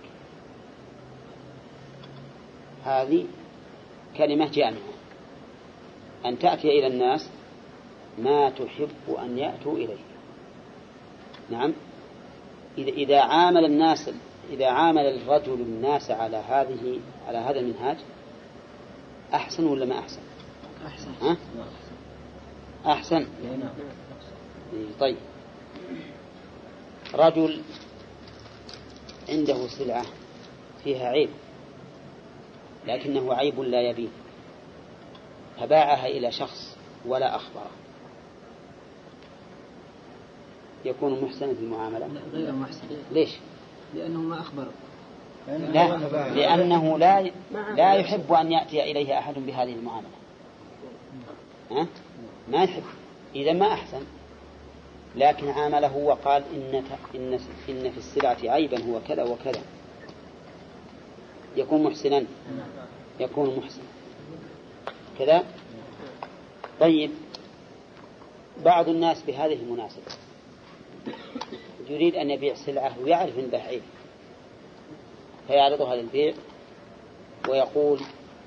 هذه كلمة جامعة، أن تأتي إلى الناس ما تحب أن يأتوا إليك. نعم. إذا إذا عامل الناس إذا عامل الرجل الناس على هذه على هذا المنهاج أحسن ولا ما أحسن؟ أحسن. ها؟ أحسن. طيب، رجل عنده سلعة فيها عيب لكنه عيب لا يبين، فباعها إلى شخص ولا أخبره، يكون محسنا في المعاملة؟ غير محسن. ليش؟ لأنه ما أخبره. لا، لأنه لا لا يحب أن يأتي إليه أحد بهذه المعاملة. ها؟ ما يحب، إذا ما أحسن. لكن عامله وقال إن إن إن في السلعة عيبا هو كذا وكذا، يكون محسنا، يكون محسن كذا. طيب، بعض الناس بهذه المناسبة يريد أن يبيع سلعة ويعرف أن عيب، فيعرضها للبيع ويقول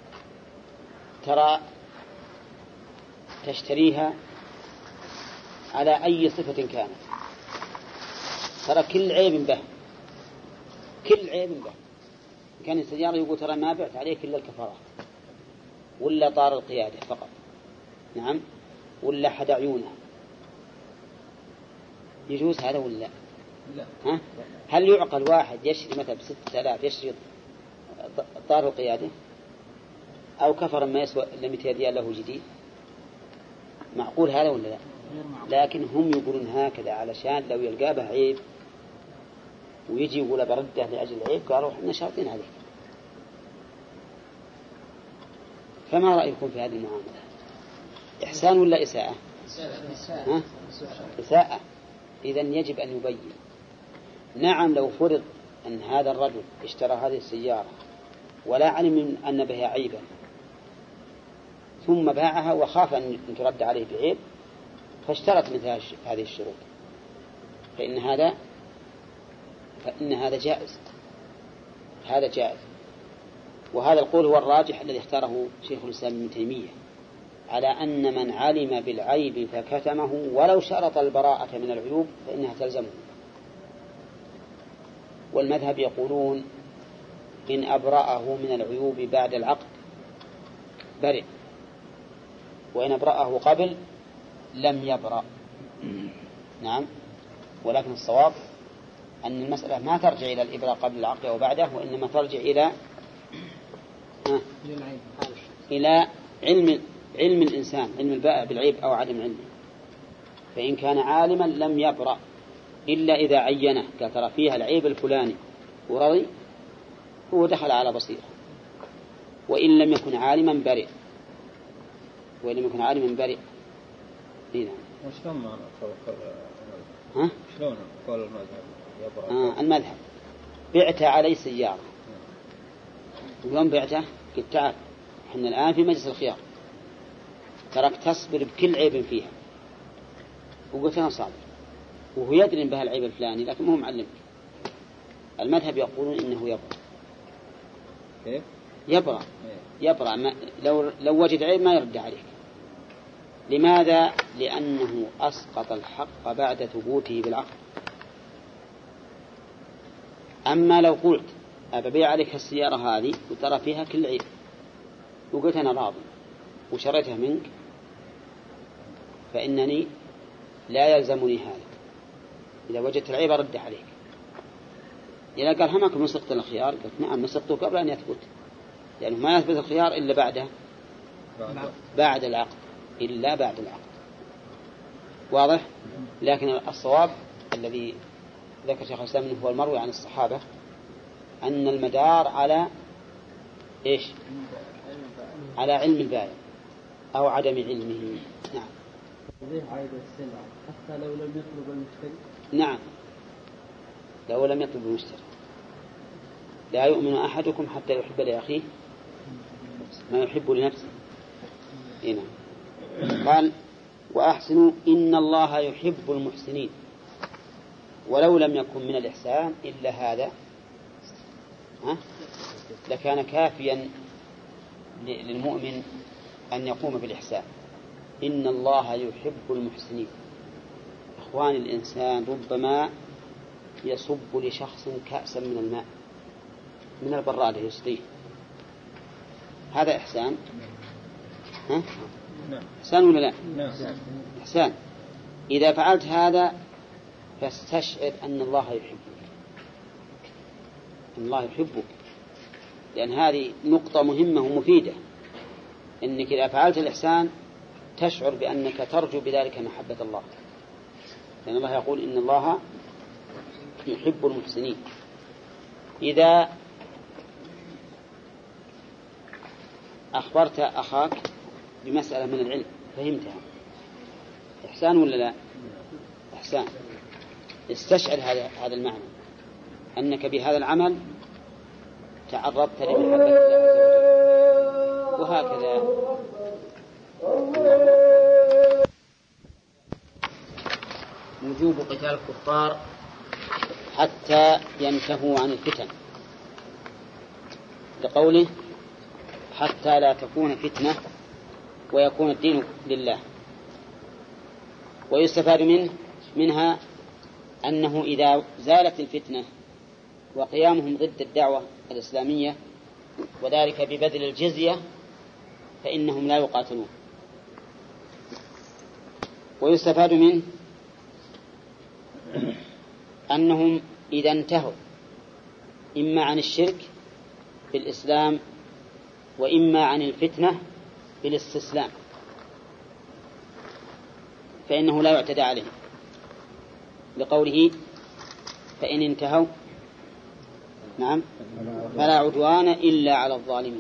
ترى تشتريها على أي صفة كانت، ترى كل عيب به كل عيب به. كان السيارة يقول ترى ما بعت عليك إلا الكفارات ولا طار القيادة فقط، نعم، ولا حد عيونه، يجوز هذا ولا لا؟ ها؟ هل يعقل واحد يشري مثلا بستة آلاف يشري طار القيادة أو كفر ما يسوى إلا مئتين ريال له جديد؟ معقول هذا ولا لا؟ لكن هم يقولون هكذا علشان لو يلقى به عيب ويجي يقول برده لأجل العيب قالوا احنا شاطين عليك. فما رأيكم في هذه المعاملة؟ إحسان ولا إساءة؟ ها؟ إساءة. إذن يجب أن يبين. نعم لو فرض أن هذا الرجل اشترى هذه السيارة ولا علم أن بها عيبا ثم باعها وخاف أن ترد عليه بعيب فاشترط مثل هذه الشروط، فإن هذا فإن هذا جائز، هذا جائز. وهذا القول هو الراجح الذي اختاره شيخ الإسلام ابن تيمية، على أن من علم بالعيب فكتمه ولو شرط البراءة من العيوب فإنها تلزمه. والمذهب يقولون إن أبرأه من العيوب بعد العقد برئ، وإن أبرأه قبل لم يبرأ. نعم، ولكن الصواب أن المسألة ما ترجع إلى الإبراء قبل العقد أو بعده، وإنما ترجع إلى إلى علم علم الإنسان، علم البائع بالعيب أو عدم علمه. فإن كان عالما لم يبرأ إلا إذا عينه قال ترى فيها العيب الفلاني ورضي هو دخل على بصيرة، وإن لم يكن عالما برئ، وإن لم يكن عالما برئ. نعم. وشلون ما نقول ها؟ شلون قول المذهب يبرأ؟ آه المذهب بعت علي سيارة اليوم بعته قلت تعال احنا الآن في مجلس الخيار ترك تصبر بكل عيب فيها، وقلت أنا صابر وهو يدري بها العيب الفلاني لكن ما هو معلم. المذهب يقولون إنه يبرأ. كيف؟ يبرأ يبرأ ما لو لو وجد عيب ما يرد عليك. لماذا؟ لأنه أسقط الحق بعد ثبوته بالعقد. أما لو قلت أبيع عليك السيارة هذه وترى فيها كل عيب وقلت أنا راضي وشريتها منك فإنني لا يلزمني هذا، إذا وجدت العيب أرد عليك. إذا قال همك مسقط الخيار قلت نعم مسقطه قبل أن يثبت، لأنه ما يثبت الخيار إلا بعد بعد العقد، إلا بعد العقد. واضح؟ لكن الصواب الذي ذكر شيخ الإسلام أنه هو المروي عن الصحابة أن المدار على إيش؟ على علم البائع أو عدم علمه. نعم. عيب السلعة حتى لو لم يطلب المشتري. نعم، لو لم يطلب المشتري. لا يؤمن أحدكم حتى يحب لأخيه ما يحب لنفسه. هنا قال وأحسنوا إن الله يحب المحسنين. ولو لم يكن من الإحسان إلا هذا ها؟ لكان كافيا للمؤمن أن يقوم بالإحسان. إن الله يحب المحسنين. إخوان الإنسان ربما يصب لشخص كأسا من الماء من البرادة يسقيه، هذا إحسان؟ ها؟ إحسان ولا لا؟ إحسان. إذا فعلت هذا فاستشعر أن الله يحبك، أن الله يحبك، لأن هذه نقطة مهمة ومفيدة، إنك إذا فعلت الإحسان تشعر بأنك ترجو بذلك محبة الله، لأن الله يقول إن الله يحب المحسنين. إذا أخبرت أخاك بمسألة من العلم فهمتها، إحسان ولا لا؟ إحسان. استشعر هذا هذا المعنى، أنك بهذا العمل تعرضت لمحبة الله عز وجل. وهكذا وجوب قتال الكفار حتى ينتهوا عن الفتن، لقوله حتى لا تكون فتنة ويكون الدين لله. ويستفاد منه منها أنه إذا زالت الفتنة وقيامهم ضد الدعوة الإسلامية وذلك ببذل الجزية فإنهم لا يقاتلون. ويستفاد منه أنهم إذا انتهوا إما عن الشرك بالإسلام وإما عن الفتنة بالاستسلام فإنه لا يعتدى عليهم، لقوله فإن انتهوا نعم فلا عدوان إلا على الظالمين.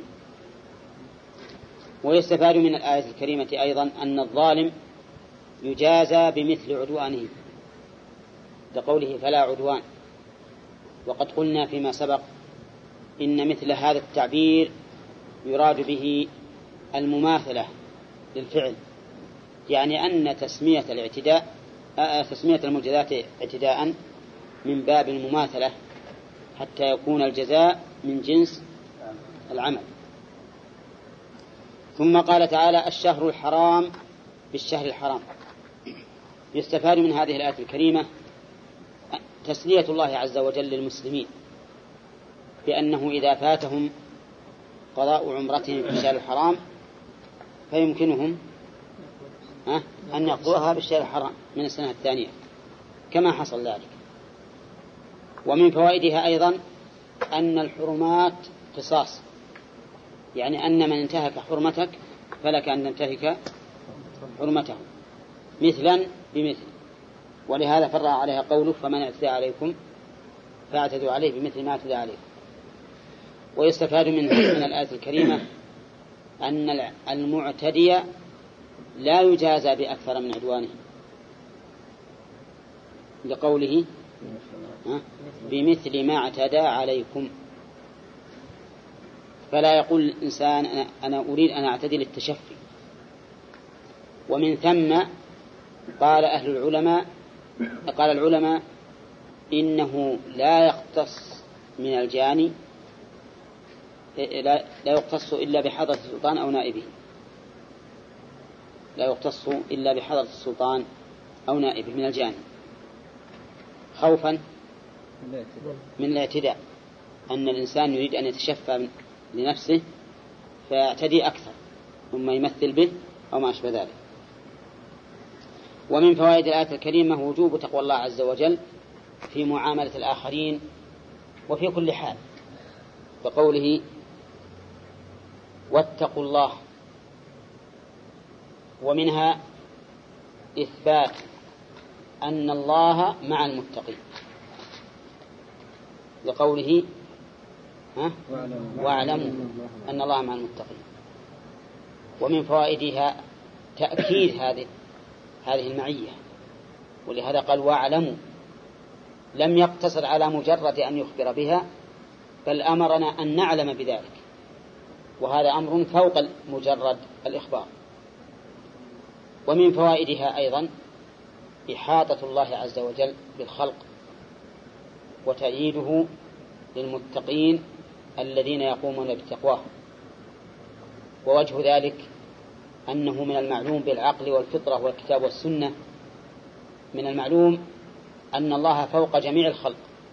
ويستفاد من الآية الكريمة أيضا أن الظالم يجازى بمثل عدوانه، لقوله فلا عدوان. وقد قلنا فيما سبق إن مثل هذا التعبير يراد به المماثلة للفعل، يعني أن تسمية الاعتداء تسمية الموجزات اعتداء من باب المماثلة حتى يكون الجزاء من جنس العمل. ثم قال تعالى الشهر الحرام بالشهر الحرام. يستفاد من هذه الآية الكريمة تسلية الله عز وجل للمسلمين بأنه إذا فاتهم قضاء عمرتهم في الشهر الحرام فيمكنهم أن يقضوها بالشهر الحرام من السنة الثانية كما حصل ذلك. ومن فوائدها أيضا أن الحرمات قصاص، يعني أن من انتهك حرمتك فلك أن تنتهك حرمته مثلا بمثل. ولهذا فرع عليها قوله فمن اعتدى عليكم فاعتدوا عليه بمثل ما اعتدى عليكم. ويستفاد من من الآية الكريمة أن المعتدي لا يجازى بأكثر من عدوانه، لقوله بمثل ما اعتدى عليكم. فلا يقول الإنسان أنا, أنا أريد أن أعتدي للتشفي. ومن ثم قال أهل العلماء قال العلماء إنه لا يختص من الجاني لا, لا يختص إلا بحضرة السلطان أو نائبه، لا يختص إلا بحضرة السلطان أو نائبه من الجاني خوفا من الاعتداء، أن الإنسان يريد أن يتشفى لنفسه فيعتدي أكثر ثم يمثل به أو ما أشبه ذلك. ومن فوائد الآية الكريمة وجوب تقوى الله عز وجل في معاملة الآخرين وفي كل حال، وقوله واتقوا الله. ومنها إثبات أن الله مع المتقين، لقوله ها واعلموا أن الله مع المتقين. ومن فوائدها تأكيد هذه هذه المعية، ولهذا قال واعلموا، لم يقتصر على مجرد أن يخبر بها بل أمرنا أن نعلم بذلك، وهذا أمر فوق مجرد الإخبار. ومن فوائدها أيضا إحاطة الله عز وجل بالخلق وتأييده للمتقين الذين يقومون بتقواه. ووجه ذلك أنه من المعلوم بالعقل والفطرة والكتاب والسنة، من المعلوم أن الله فوق جميع الخلق،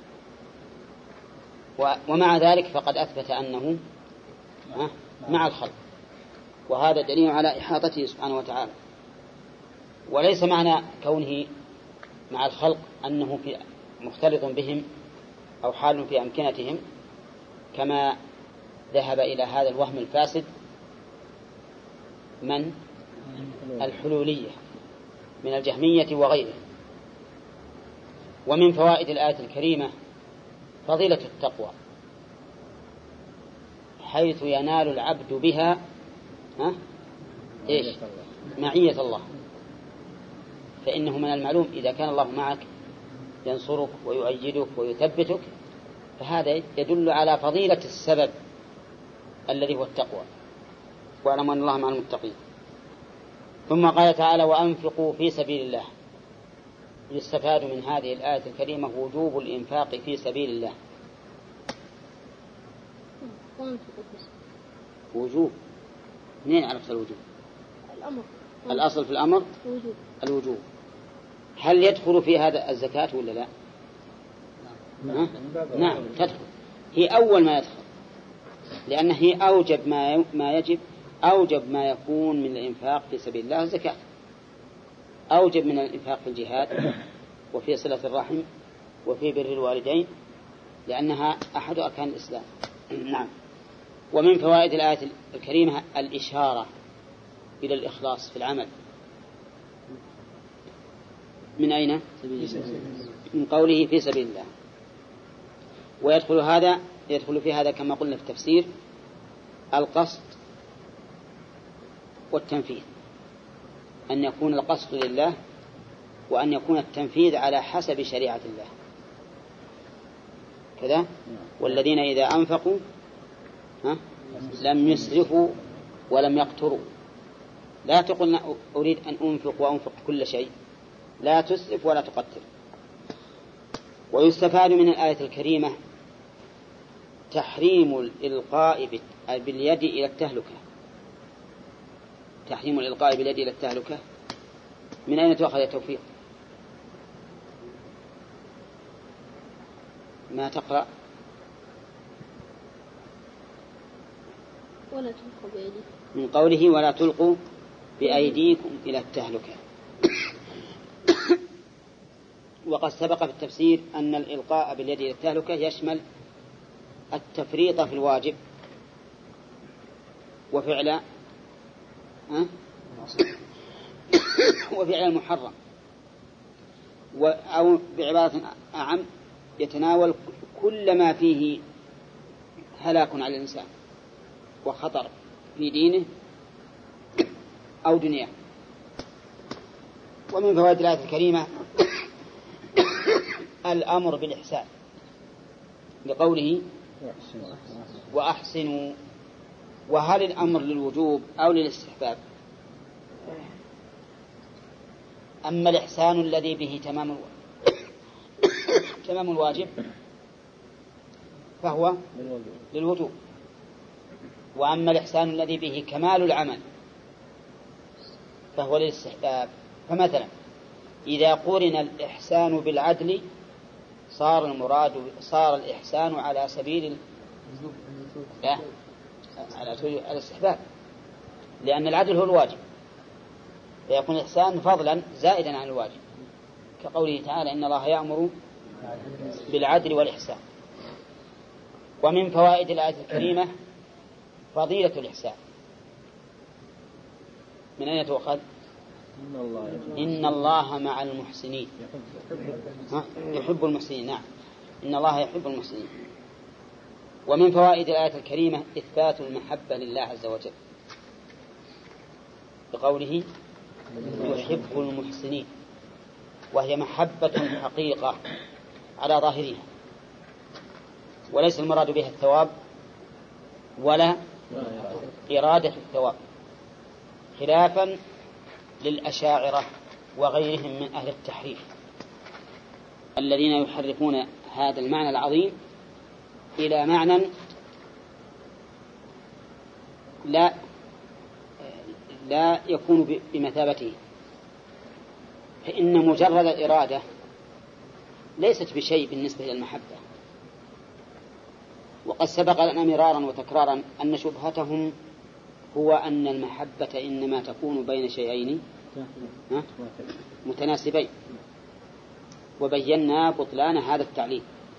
ومع ذلك فقد أثبت أنه مع الخلق، وهذا دليل على إحاطته سبحانه وتعالى. وليس معنى كونه مع الخلق أنه في مختلط بهم أو حال في أمكنتهم كما ذهب إلى هذا الوهم الفاسد من الحلولية من الجهمية وغيره. ومن فوائد الآية الكريمة فضيلة التقوى، حيث ينال العبد بها ها؟ إيش؟ معية الله. فإنه من المعلوم إذا كان الله معك ينصرك ويؤيدك ويثبتك، فهذا يدل على فضيلة السبب الذي هو التقوى. واعلموا أن الله مع المتقين. ثم قال تعالى وأنفقوا في سبيل الله. يستفاد من هذه الآية الكريمة وجوب الإنفاق في سبيل الله. وجوب منين عرفت الوجوب؟ الأمر. الأصل في الأمر وجوب. الوجوب. هل يدخل في هذا الزكاة ولا لا؟ نعم تدخل، هي أول ما يدخل، لأن هي أوجب ما ما يجب، أوجب ما يكون من الإنفاق في سبيل الله الزكاة، أوجب من الإنفاق في الجهاد وفي صلة الرحم وفي بر الوالدين، لأنها أحد أركان الإسلام. نعم. ومن فوائد الآية الكريمة الإشارة إلى الإخلاص في العمل. من أين؟ من قوله في سبيل الله. ويدخل هذا يدخل في هذا كما قلنا في التفسير القصد والتنفيذ، أن يكون القصد لله وأن يكون التنفيذ على حسب شريعة الله كذا. والذين إذا أنفقوا ها لم يسرفوا ولم يقتروا. لا تقل أريد أن أنفق وأنفق كل شيء، لا تسرف ولا تقتر. ويستفاد من الآية الكريمة تحريم الإلقاء باليد إلى التهلكة. تحريم الإلقاء باليد إلى التهلكة من أين تأخذ التوفيق؟ ما تقرأ؟ ولا تلقوا بأيديكم، من قوله ولا تلقوا بأيديكم إلى التهلكة. وقد سبق في التفسير أن الإلقاء باليد إلى التهلكة يشمل التفريط في الواجب وفعل أه؟ وفعل المحرم، أو بعبارة أعم يتناول كل ما فيه هلاك على الإنسان وخطر في دينه أو دنياه. ومن فوائد الآية الكريمة الأمر بالإحسان لقوله وأحسنوا. وهل الأمر للوجوب أو للاستحباب؟ أما الإحسان الذي به تمام تمام الواجب فهو للوجوب، وأما الإحسان الذي به كمال العمل فهو للاستحباب. فمثلا إذا قرن الإحسان بالعدل صار المراد صار الإحسان على سبيل لا على سبيل الاستحباب، لأن العدل هو الواجب، فيكون الإحسان فضلا زائدا عن الواجب، كقوله تعالى إن الله يأمر بالعدل والإحسان. ومن فوائد الآية الكريمة فضيلة الإحسان. من أين تؤخذ؟ إن الله مع المحسنين، يحب المحسنين. نعم إن الله يحب المحسنين. ومن فوائد الآية الكريمة إثبات المحبة لله عز وجل بقوله يحب المحسنين، وهي محبة حقيقة على ظاهرها، وليس المراد بها الثواب ولا إرادة الثواب، خلافا للأشاعرة وغيرهم من أهل التحريف الذين يحرفون هذا المعنى العظيم إلى معنى لا لا يكون بمثابته. فإن مجرد الإرادة ليست بشيء بالنسبة للمحبة. وقد سبق لنا مرارا وتكرارا أن شبهتهم هو أن المحبة إنما تكون بين شيئين متناسبين، وبينا بطلان هذا التعليل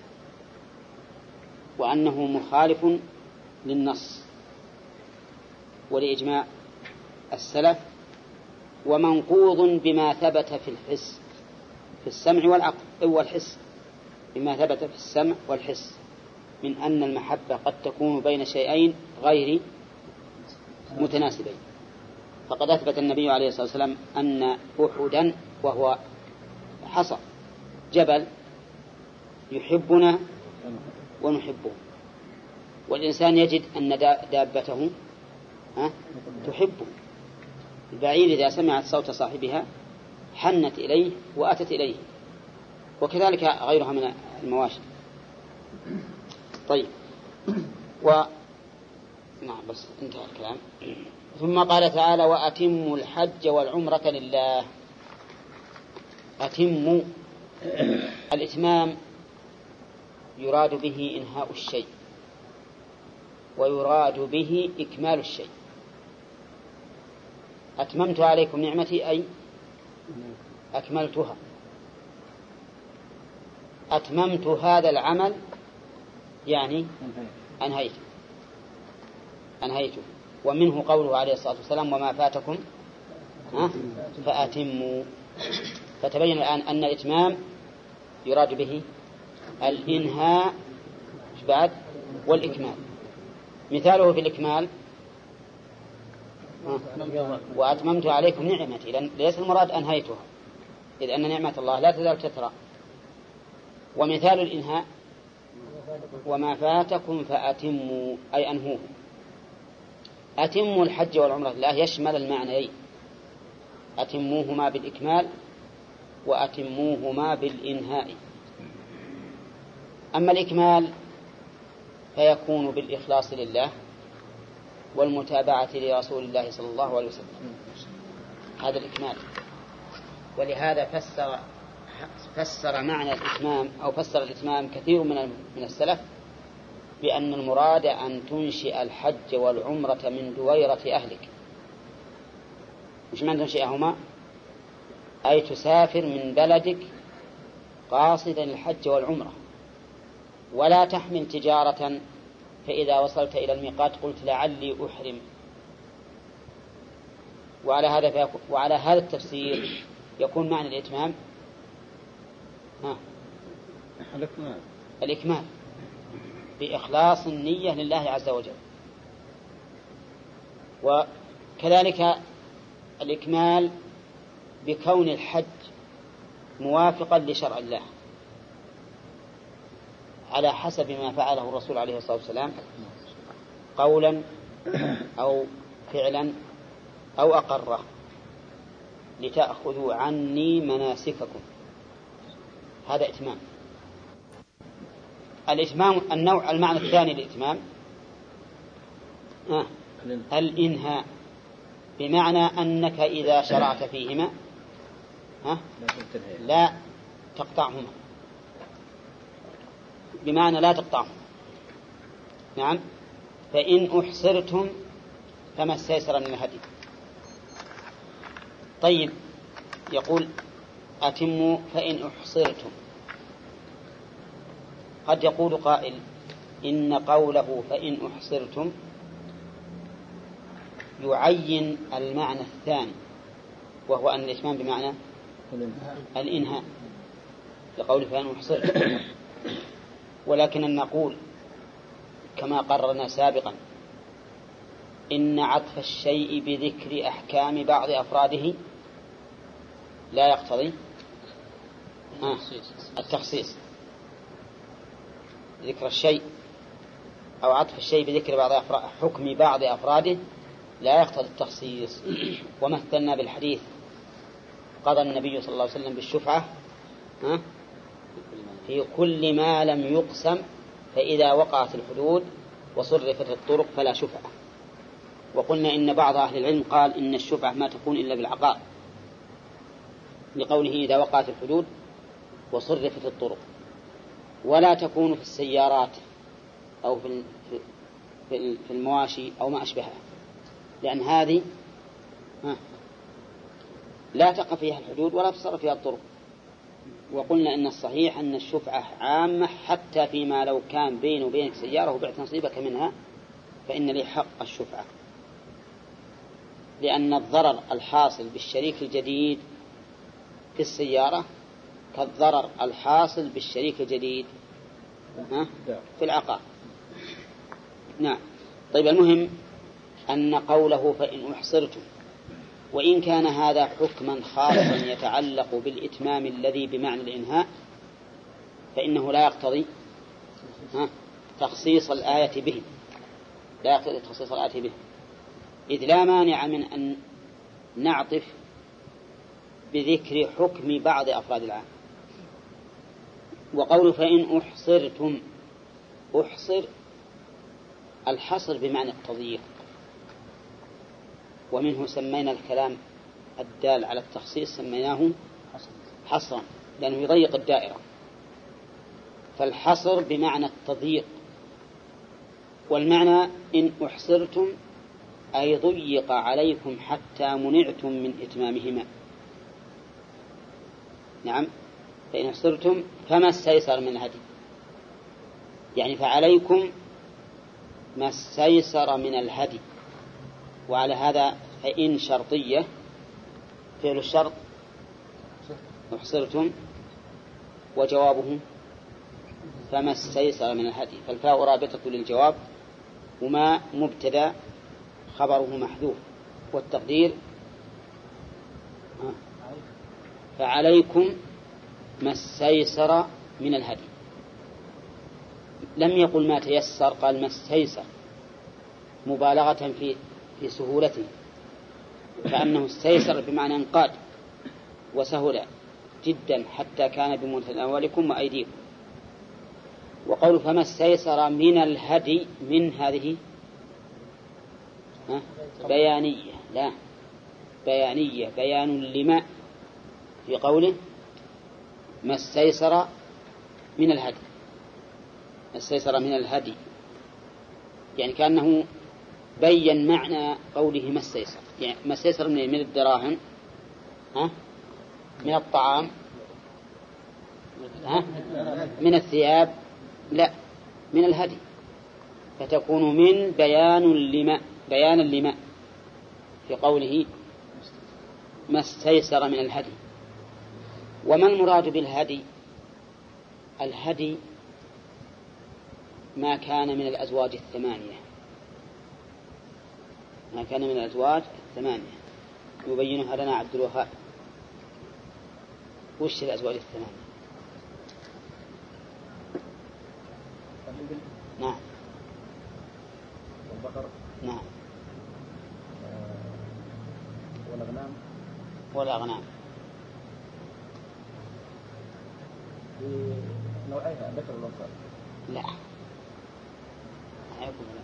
وأنه مخالف للنص ولإجماع السلف، ومنقوض بما ثبت في الحس في السمع والعقل والحس، بما ثبت في السمع والحس من أن المحبة قد تكون بين شيئين غير متناسبين. فقد أثبت النبي عليه الصلاة والسلام أن أحدا وهو حصى جبل يحبنا ونحبه، والإنسان يجد أن دابته تحبه. البعير إذا سمعت صوت صاحبها حنت إليه وأتت إليه، وكذلك غيرها من المواشي. طيب و نعم بس انتهى الكلام. ثم قال تعالى وأتموا الحج والعمرة لله. أتموا، الإتمام يراد به إنهاء الشيء ويراد به إكمال الشيء. أتممت عليكم نعمتي أي أكملتها، أتممت هذا العمل يعني أنهيته أنهيته ومنه قوله عليه الصلاة والسلام وما فاتكم فأتموا. فتبين الآن أن الإتمام يراد به الإنهاء بعد والإكمال. مثاله في الإكمال وأتممت عليكم نعمتي، لأن ليس المراد أنهيتها، إذ أن نعمة الله لا تزال تترى. ومثال الإنهاء وما فاتكم فأتموا أي أنهوه. أتموا الحج والعمرة لله يشمل المعنيين، أتموهما بالإكمال وأتموهما بالإنهاء. أما الإكمال فيكون بالإخلاص لله والمتابعة لرسول الله صلى الله عليه وسلم، هذا الإكمال. ولهذا فسر فسر معنى الإتمام أو فسر الإتمام كثير من من السلف بأن المراد أن تنشئ الحج والعمرة من دويرة أهلك. مش معنى تنشئهما أي تسافر من بلدك قاصدا الحج والعمرة، ولا تحمل تجارة فإذا وصلت إلى الميقات قلت لعلي أحرم. وعلى هذا وعلى هذا التفسير يكون معنى الإتمام ها الإكمال الإكمال بإخلاص النية لله عز وجل. وكذلك الإكمال بكون الحج موافقا لشرع الله على حسب ما فعله الرسول عليه الصلاة والسلام قولا أو فعلا أو أقره لتأخذوا عني مناسككم. هذا إتمام. الإتمام النوع المعنى الثاني للإتمام آه. الإنهاء، بمعنى أنك إذا شرعت فيهما آه. لا تقطعهما، بمعنى لا تقطعهما. نعم. فإن أحصرتم فما استيسر من الهدي. طيب يقول أتموا فإن أحصرتم. قد يقول قائل إن قوله فإن أحصرتم يعين المعنى الثاني وهو أن الإتمام بمعنى الإنهاء لقول فإن أحصرتم، ولكن نقول كما قررنا سابقا إن عطف الشيء بذكر أحكام بعض أفراده لا يقتضي آه التخصيص. ذكر الشيء أو عطف الشيء بذكر بعض حكم بعض أفراده لا يقتضي التخصيص. ومثلنا بالحديث قضى النبي صلى الله عليه وسلم بالشفعة آه في كل ما لم يقسم فإذا وقعت الحدود وصرفت الطرق فلا شفعة. وقلنا إن بعض أهل العلم قال إن الشفعة ما تكون إلا بالعقار، لقوله إذا وقعت الحدود وصرفت الطرق، ولا تكون في السيارات أو في في المواشي أو ما أشبهها، لأن هذه لا تقع فيها الحدود ولا تصرف فيها الطرق. وقلنا إن الصحيح أن الشفعة عامة حتى فيما لو كان بين وبينك سيارة وبعت نصيبك منها فإن لي حق الشفعة، لأن الضرر الحاصل بالشريك الجديد في السيارة كالضرر الحاصل بالشريك الجديد في العقار. نعم. طيب المهم أن قوله فإن أحصرتم، وإن كان هذا حكما خاصا يتعلق بالإتمام الذي بمعنى الإنهاء فإنه لا يقتضي تخصيص الآية به، لا يقتضي تخصيص الآية به، إذ لا مانع من أن نعطف بذكر حكم بعض أفراد العام. وقول فإن أحصرتم، أحصر الحصر بمعنى التضييق، ومنه سمينا الكلام الدال على التخصيص سميناه حصرا لأنه يضيق الدائرة. فالحصر بمعنى التضييق، والمعنى إن أحصرتم أي ضيق عليكم حتى منعتم من إتمامهما. نعم، فإن أحصرتم فما استيسر من الهدي، يعني فعليكم ما استيسر من الهدي. وعلى هذا فإن شرطية، فعل الشرط أحصرتم، وجوابه فما استيسر من الهدي، فالفاء رابطة للجواب، وما مبتدأ خبره محذوف، والتقدير فعليكم ما استيسر من الهدي. لم يقل ما تيسر، قال ما استيسر مبالغة في في سهولته، فأنه استيسر بمعنى انقاد وسهل جدا حتى كان بمتناولكم وأيديكم. وقول فما استيسر من الهدي، من هذه بيانية، لا بيانية، بيان لما في قوله ما استيسر من الهدي، ما استيسر من الهدي، يعني كأنه بين معنى قوله ما استيسر، يعني ما استيسر من من الدراهم، ها، من الطعام، ها، من الثياب، لا، من الهدي، فتكون من بيان لما، بيانا لما في قوله ما استيسر من الهدي. وما المراد بالهدي؟ الهدي ما كان من الأزواج الثمانية، ما كان من الأزواج الثمانية، يبينها لنا عبد الوهاب. وش الأزواج الثمانية؟ نعم، والبقر، نعم، والأغنام، والأغنام بنوعيها ذكر والأنثى. لا، لا يكون لا.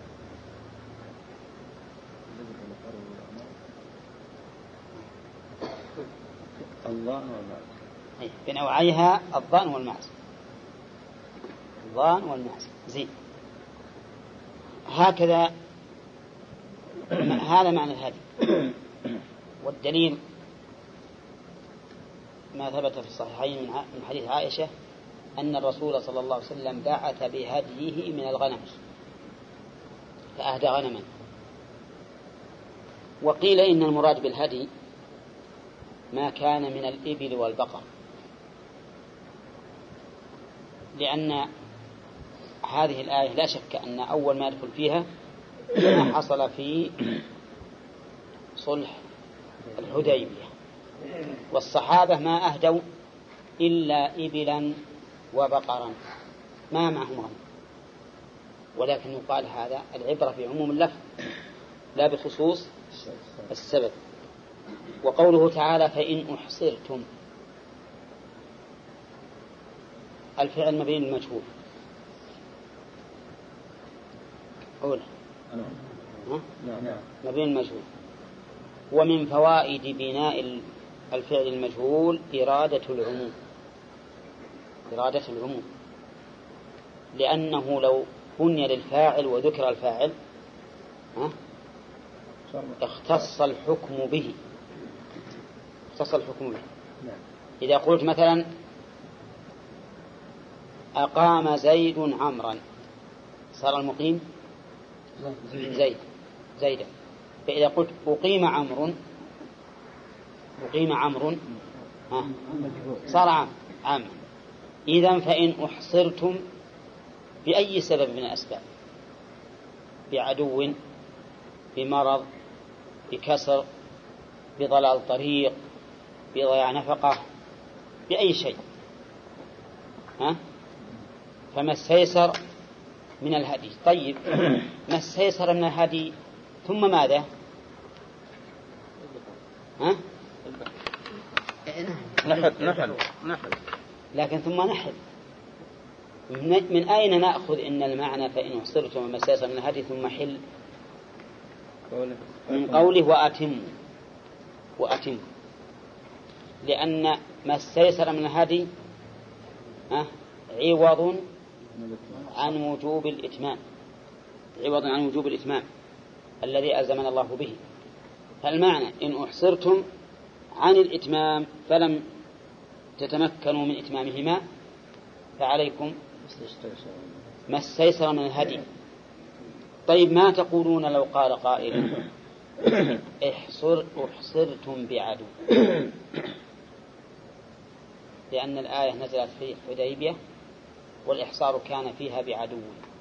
الضان والمعز، بنوعيها الضان والمعز، الضان والمعز. زين، هكذا هذا معنى الهدي. والدليل ما ثبت في الصحيحين من حديث عائشة أن الرسول صلى الله عليه وسلم بعث بهديه من الغنم، فأهدى غنما. وقيل إن المراد بالهدي ما كان من الإبل والبقر، لأن هذه الآية لا شك أن أول ما يدخل فيها ما حصل في صلح الحديبية، والصحابة ما أهدوا إلا إبلا وبقرا ما معهم غنم، ولكن يقال هذا العبرة في عموم اللفظ لا بخصوص السبب. وقوله تعالى فإن أحصرتم، الفعل مبني للمجهول، أولا مبني للمجهول. ومن فوائد بناء الفعل المجهول إرادة العموم، إرادة العموم، لأنه لو بني للفاعل وذكر الفاعل ها اختص الحكم به، اختص الحكم به. إذا قلت مثلا أقام زيد عمرا، صار المقيم زيد زيدا. فإذا قلت أقيم عمرو، أقيم عمرو صار عام عام. إذن فإن أحصرتم بأي سبب من الأسباب، بعدو، بمرض، بكسر، بضلال طريق، بضياع نفقة، بأي شيء، ها؟ فما استيسر من الهدي. طيب، ما استيسر من الهدي ثم ماذا؟ ها؟ نحل نحل نحل لكن ثم نحل. من أين نأخذ إن المعنى فإن أحصرتم وما استيسر من الهدي ثم حل؟ من قوله وأتم، وأتم، لأن ما استيسر من الهدي عوض عن وجوب الإتمام، عوض عن وجوب الإتمام الذي ألزمنا الله به. فالمعنى إن أحصرتم عن الإتمام فلم تتمكنوا من إتمامهما فعليكم ما استيسر من الهدي. طيب ما تقولون لو قال قائل احصر احصرتم بعدو، لأن الآية نزلت في حديبية والإحصار كان فيها بعدو.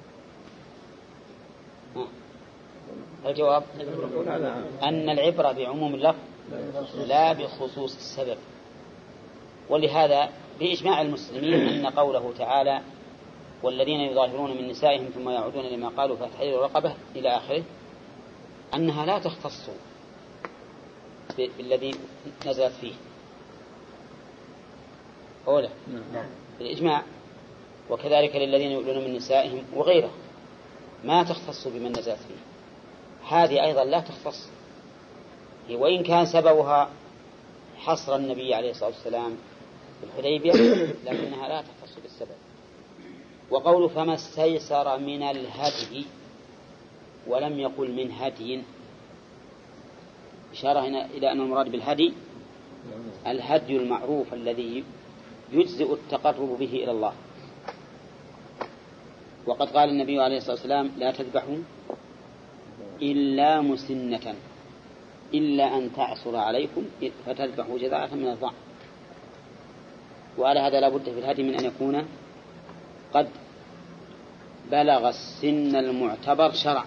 الجواب أن العبرة بعموم اللفظ لا بخصوص السبب. ولهذا بإجماع المسلمين أن قوله تعالى والذين يظاهرون من نسائهم ثم يعودون لما قالوا فتحرير رقبة إلى آخره أنها لا تختص بالذي نزلت فيه أولا بالإجماع، وكذلك للذين يؤلون من نسائهم وغيره ما تختص بمن نزلت فيه. هذه أيضا لا تختص، وإن كان سببها حصر النبي عليه الصلاة والسلام في الحديبية لكنها لا تختص بالسبب. وقول فما استيسر من الهدي ولم يقل من هدي إشارة هنا إلى أن المراد بالهدي الهدي المعروف الذي يجزئ التقرب به إلى الله. وقد قال النبي عليه الصلاة والسلام لا تذبحوا إلا مسنة إلا أن تعصر عليكم فتذبحوا جذعة من الضعف. وعلى هذا لا بد في الهدي من أن يكون قد بلغ السن المعتبر شرعا.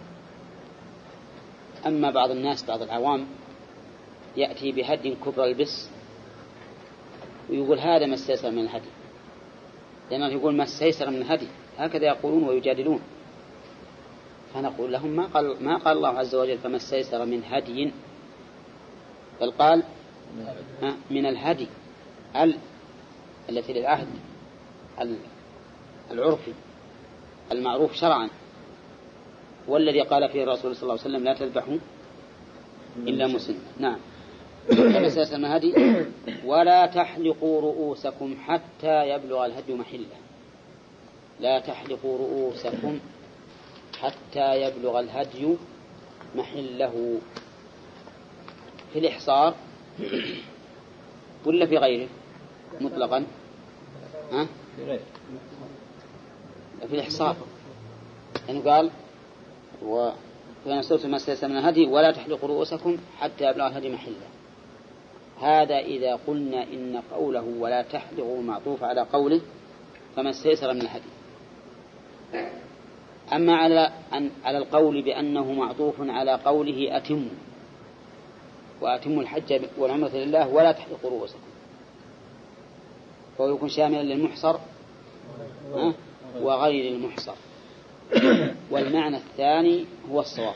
أما بعض الناس بعض العوام يأتي بهدي كبر البس ويقول هذا ما استيسر من الهدي، لأنه يقول ما استيسر من الهدي، هكذا يقولون ويجادلون. فنقول لهم ما قال, ما قال الله عز وجل فما استيسر من هدي، بل قال من الهدي ال التي للعهد العرفي المعروف شرعا، والذي قال فيه الرسول صلى الله عليه وسلم لا تذبحوا إلا مسن. نعم. فما استيسر من الهدي ولا تحلقوا رؤوسكم حتى يبلغ الهدي محله. لا تحلقوا رؤوسكم حتى يبلغ الهدي محله في الإحصار ولا في غيره مطلقا؟ ها؟ في غيره في الإحصار، يعني قال وفي سورة ما استيسر من الهدي ولا تحلقوا رؤوسكم حتى يبلغ الهدي محله. هذا إذا قلنا إن قوله ولا تحلقوا معطوف على قوله فما استيسر من الهدي. أما على على القول بأنه معطوف على قوله أتموا وأتموا الحج والعمرة لله ولا تحلقوا رؤوسكم، فهو يكون شاملا للمحصر وغير المحصر. والمعنى الثاني هو الصواب،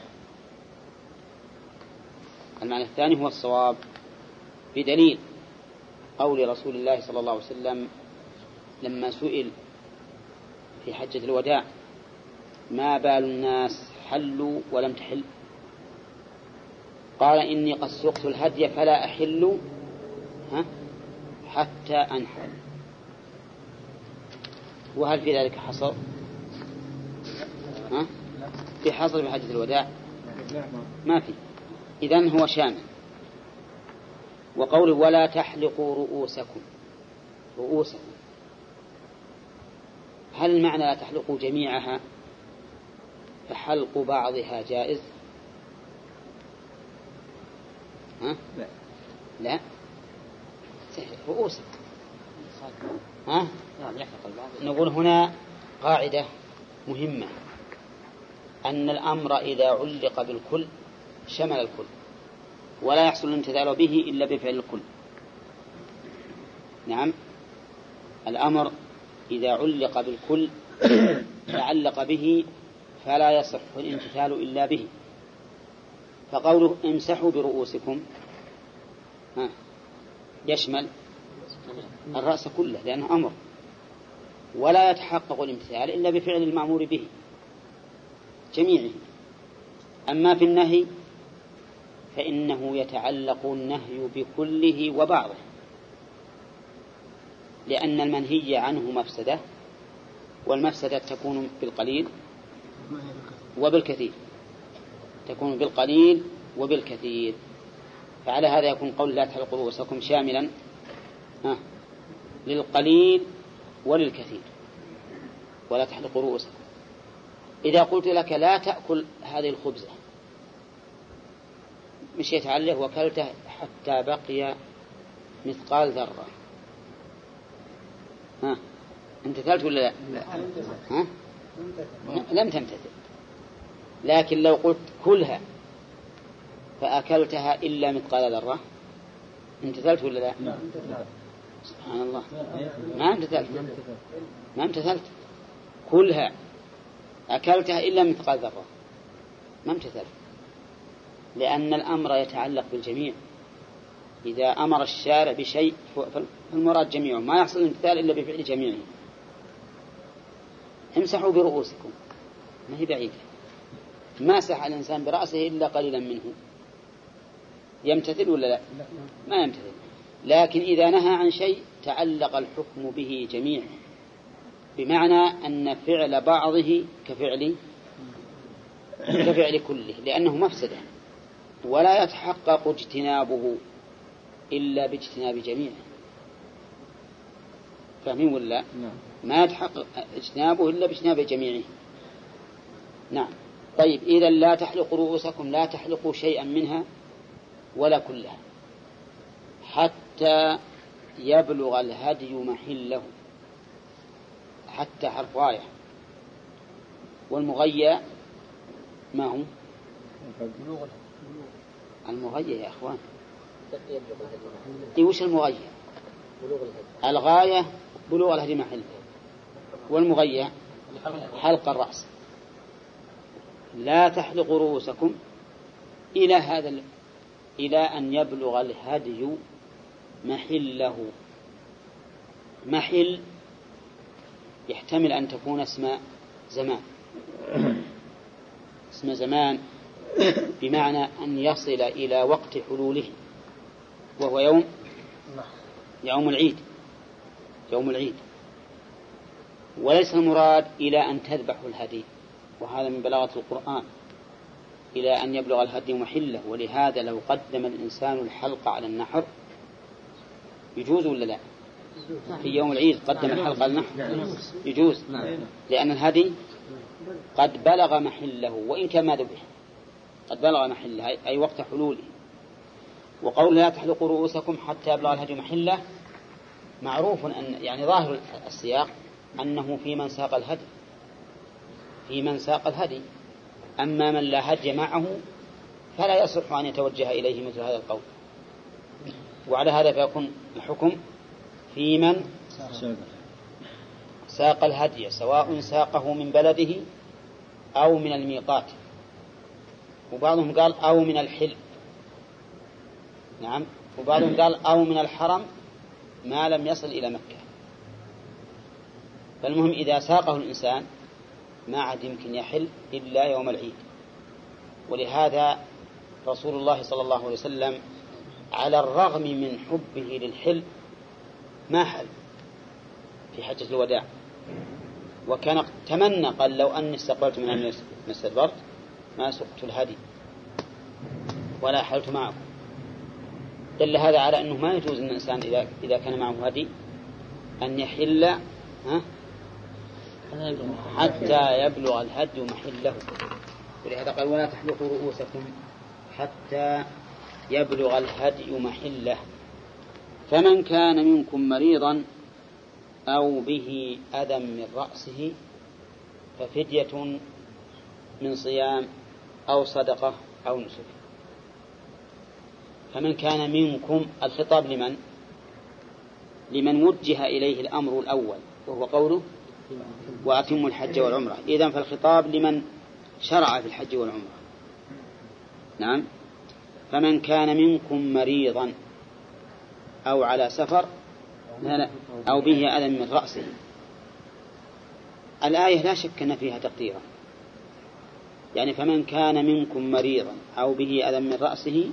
المعنى الثاني هو الصواب بدليل قول رسول الله صلى الله عليه وسلم لما سئل في حجة الوداع ما بال الناس حلوا ولم تحل، قال إني قد سقت الهدي فلا أحل حتى أنحل. وهل في ذلك حصر؟ ها؟ في حصر في حجة الوداع؟ ما في. إذن هو شامل. وقوله ولا تحلقوا رؤوسكم رؤوسكم هل المعنى لا تحلقوا جميعها فحلق بعضها جائز؟ ها؟ لا لا رؤوسكم. ها؟ نقول هنا قاعدة مهمة أن الأمر إذا علق بالكل شمل الكل ولا يحصل الامتثال به إلا بفعل الكل. نعم، الأمر إذا علق بالكل تعلق به فلا يصح الامتثال إلا به. فقوله امسحوا برؤوسكم ها يشمل الرأس كله لأنه أمر، ولا يتحقق الامتثال إلا بفعل المأمور به جميعه. أما في النهي فإنه يتعلق النهي بكله وبعضه، لأن المنهي عنه مفسدة والمفسدة تكون بالقليل وبالكثير، تكون بالقليل وبالكثير. فعلى هذا يكون قول لا تحلقوا رؤوسكم شاملا للقليل وللكثير، ولا تحلقوا رؤوسكم. إذا قلت لك لا تأكل هذه الخبزة، مشيت عليه وكلته حتى بقي مثقال ذرة، ها امتثلت ولا لا؟ ها؟ لم تمتثل. لكن لو قلت كلها فأكلتها إلا مثقال ذرة، امتثلت ولا لا؟ سبحان الله، ما امتثلت، ما امتثلت. كلها أكلتها إلا مثقال ذرة، ما امتثلت، لأن الأمر يتعلق بالجميع. إذا أمر الشارع بشيء فالمراد جميعه، ما يحصل الامتثال إلا بفعل جميعه. امسحوا برؤوسكم، ما هي بعيدة، ما سح الإنسان برأسه إلا قليلا منه، يمتثل ولا لا؟ ما يمتثل. لكن إذا نهى عن شيء تعلق الحكم به جميعا، بمعنى أن فعل بعضه كفعل كفعل كله، لأنه مفسدة، ولا يتحقق اجتنابه إلا باجتناب جميعه. فاهمين ولا؟ ما يتحقق اجتنابه إلا باجتناب جميعه. نعم. طيب، إذا لا تحلقوا رؤوسكم، لا تحلقوا شيئا منها ولا كلها حتى يبلغ الهدي محله. حتى حرف غاية، والمغيّة ما هو؟ المغيّة يا أخوان، إيه وش المغيّة؟ الغاية بلوغ الهدي محله، والمغيّة حلق الرأس. لا تحلقوا رؤوسكم إلى هذا ال... إلى أن يبلغ الهدي محله. محل يحتمل أن تكون اسم زمان، اسم زمان بمعنى أن يصل إلى وقت حلوله، وهو يوم يوم العيد يوم العيد وليس المراد إلى أن تذبحوا الهدي، وهذا من بلاغة القرآن، إلى أن يبلغ الهدي محله. ولهذا لو قدم الإنسان الحلق على النحر يجوز ولا لا؟ في يوم العيد قدم الحلق على النحر يجوز، لأن الهدي قد بلغ محله وإن كان ما ذبح، قد بلغ محله أي وقت حلوله. وقول لا تحلقوا رؤوسكم حتى يبلغ الهدي محله معروف أن يعني ظاهر السياق أنه في من ساق الهدي، في من ساق الهدي. أما من لا هدي معه فلا يصح أن يتوجه إليه مثل هذا القول. وعلى هذا فيكون الحكم في من ساق الهدي، سواء ساقه من بلده أو من الميقات، وبعضهم قال أو من الحل، نعم، وبعضهم قال أو من الحرم ما لم يصل إلى مكة. فالمهم إذا ساقه الإنسان ما عاد يمكن يحل إلا يوم العيد. ولهذا رسول الله صلى الله عليه وسلم على الرغم من حبه للحل ما حل في حجة الوداع، وكان تمنى قال لو أني استقبلت من أن استدبرت ما سقت الهدي ولا حلت معه. دل هذا على أنه ما يجوز أن الإنسان إذا إذا كان معه هدي أن يحل ها حتى يبلغ الهدي محله. ولهذا قال ولا تحلقوا رؤوسكم حتى يبلغ الهدي محله. فمن كان منكم مريضا أو به أذى من رأسه ففدية من صيام أو صدقة أو نسك. فمن كان منكم، الخطاب لمن؟ لمن وجه إليه الأمر الأول وهو قوله وأتموا الحج والعمرة. إذن فالخطاب لمن شرع في الحج والعمرة. نعم. فمن كان منكم مريضا أو على سفر أو به أذى من رأسه. الآية لا شك أن فيها تقديرا، يعني فمن كان منكم مريضا أو به أذى من رأسه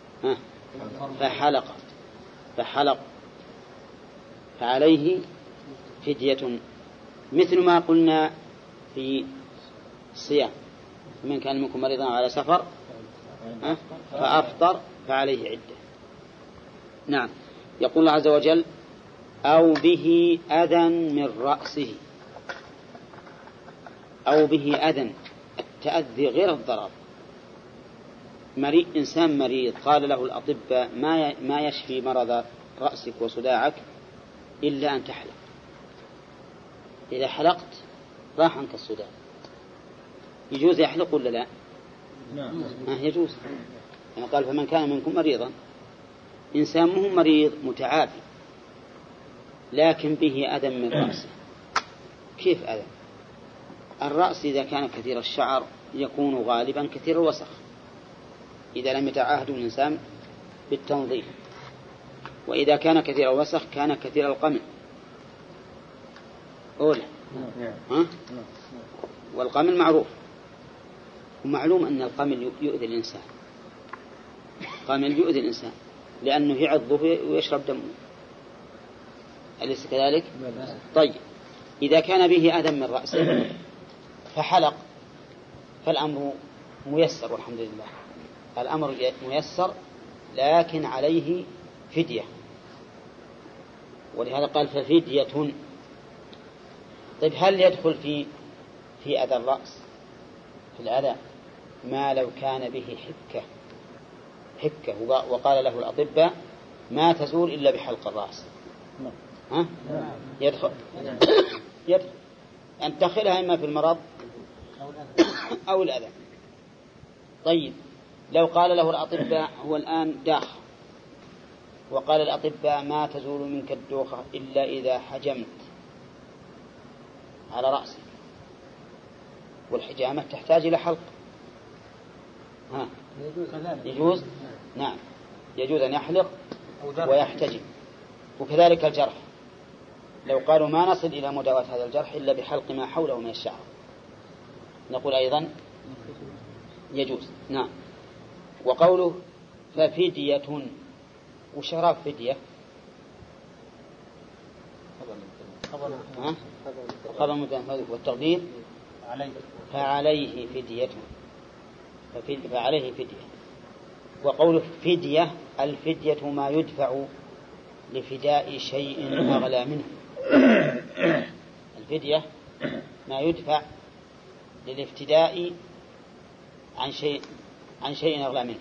فحلق فحلق فعليه فدية مثل ما قلنا في الصيام من كان منكم مريضا على سفر فأفطر فعليه عدة. نعم. يقول الله عز وجل أو به أذى من رأسه، أو به أذى، التأذي غير الضرر. مريء إنسان مريض قال له الأطباء ما ما يشفي مرض رأسك وصداعك إلا أن تحلق، إذا حلقت راح عنك الصداع. يجوز يحلق ولا لا؟ نعم يجوز. يعني قال فمن كان منكم مريضا، إنسان مو مريض متعافي لكن به أذى من رأسه. كيف أذى؟ الرأس إذا كان كثير الشعر يكون غالبا كثير الوسخ إذا لم يتعاهد الإنسان بالتنظيف، وإذا كان كثير الوسخ كان كثير القمل. أولى ها؟ والقمل معروف، ومعلوم أن القمل يؤذي الإنسان، القمل يؤذي الإنسان لأنه يعضه ويشرب دمه، أليس كذلك؟ طيب إذا كان به أذى من رأسه فحلق فالأمر ميسر والحمد لله، الأمر ميسر لكن عليه فدية، ولهذا قال ففدية. طيب هل يدخل في في أذى الرأس في الأذى ما لو كان به حكة حكة وقال له الأطباء ما تزول إلا بحلق الرأس؟ ها؟ يدخل يدخل أن تدخلها إما في المرض أو الأذى. طيب لو قال له الأطباء هو الآن داخ وقال الأطباء ما تزول منك الدوخة إلا إذا حجمت على رأسك، والحجامة تحتاج إلى حلق، ها يجوز؟ نعم يجوز أن يحلق ويحتجم. وكذلك الجرح، لو قالوا ما نصل إلى مداواة هذا الجرح إلا بحلق ما حوله من الشعر نقول أيضا يجوز. نعم. وقوله ففدية، وشراب فدية خبر مبتدأ والتقدير فعليه فدية، فعليه فدية. وقوله فدية، الفدية ما يدفع لفداء شيء أغلى منه، الفدية ما يدفع للافتداء عن شيء عن شيء أغلى منه.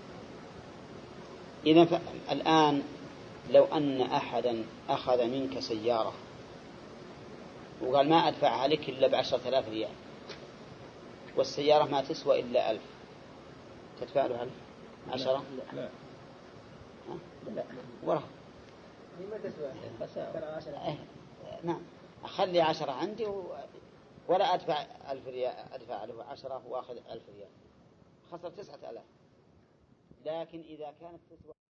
إذن الآن لو أن أحدا أخذ منك سيارة وقال ما أدفعها لك إلا بعشرة آلاف ريال، والسيارة ما تسوى إلا ألف، تدفع له ألف؟ عشرة؟ لا لا ورا ما تسوى. نعم أخلي عشرة عندي و... ولا أدفع ألف ريال، أدفع له عشرة وأخذ ألف ريال، خسر تسعة آلاف. لكن إذا كانت تسوى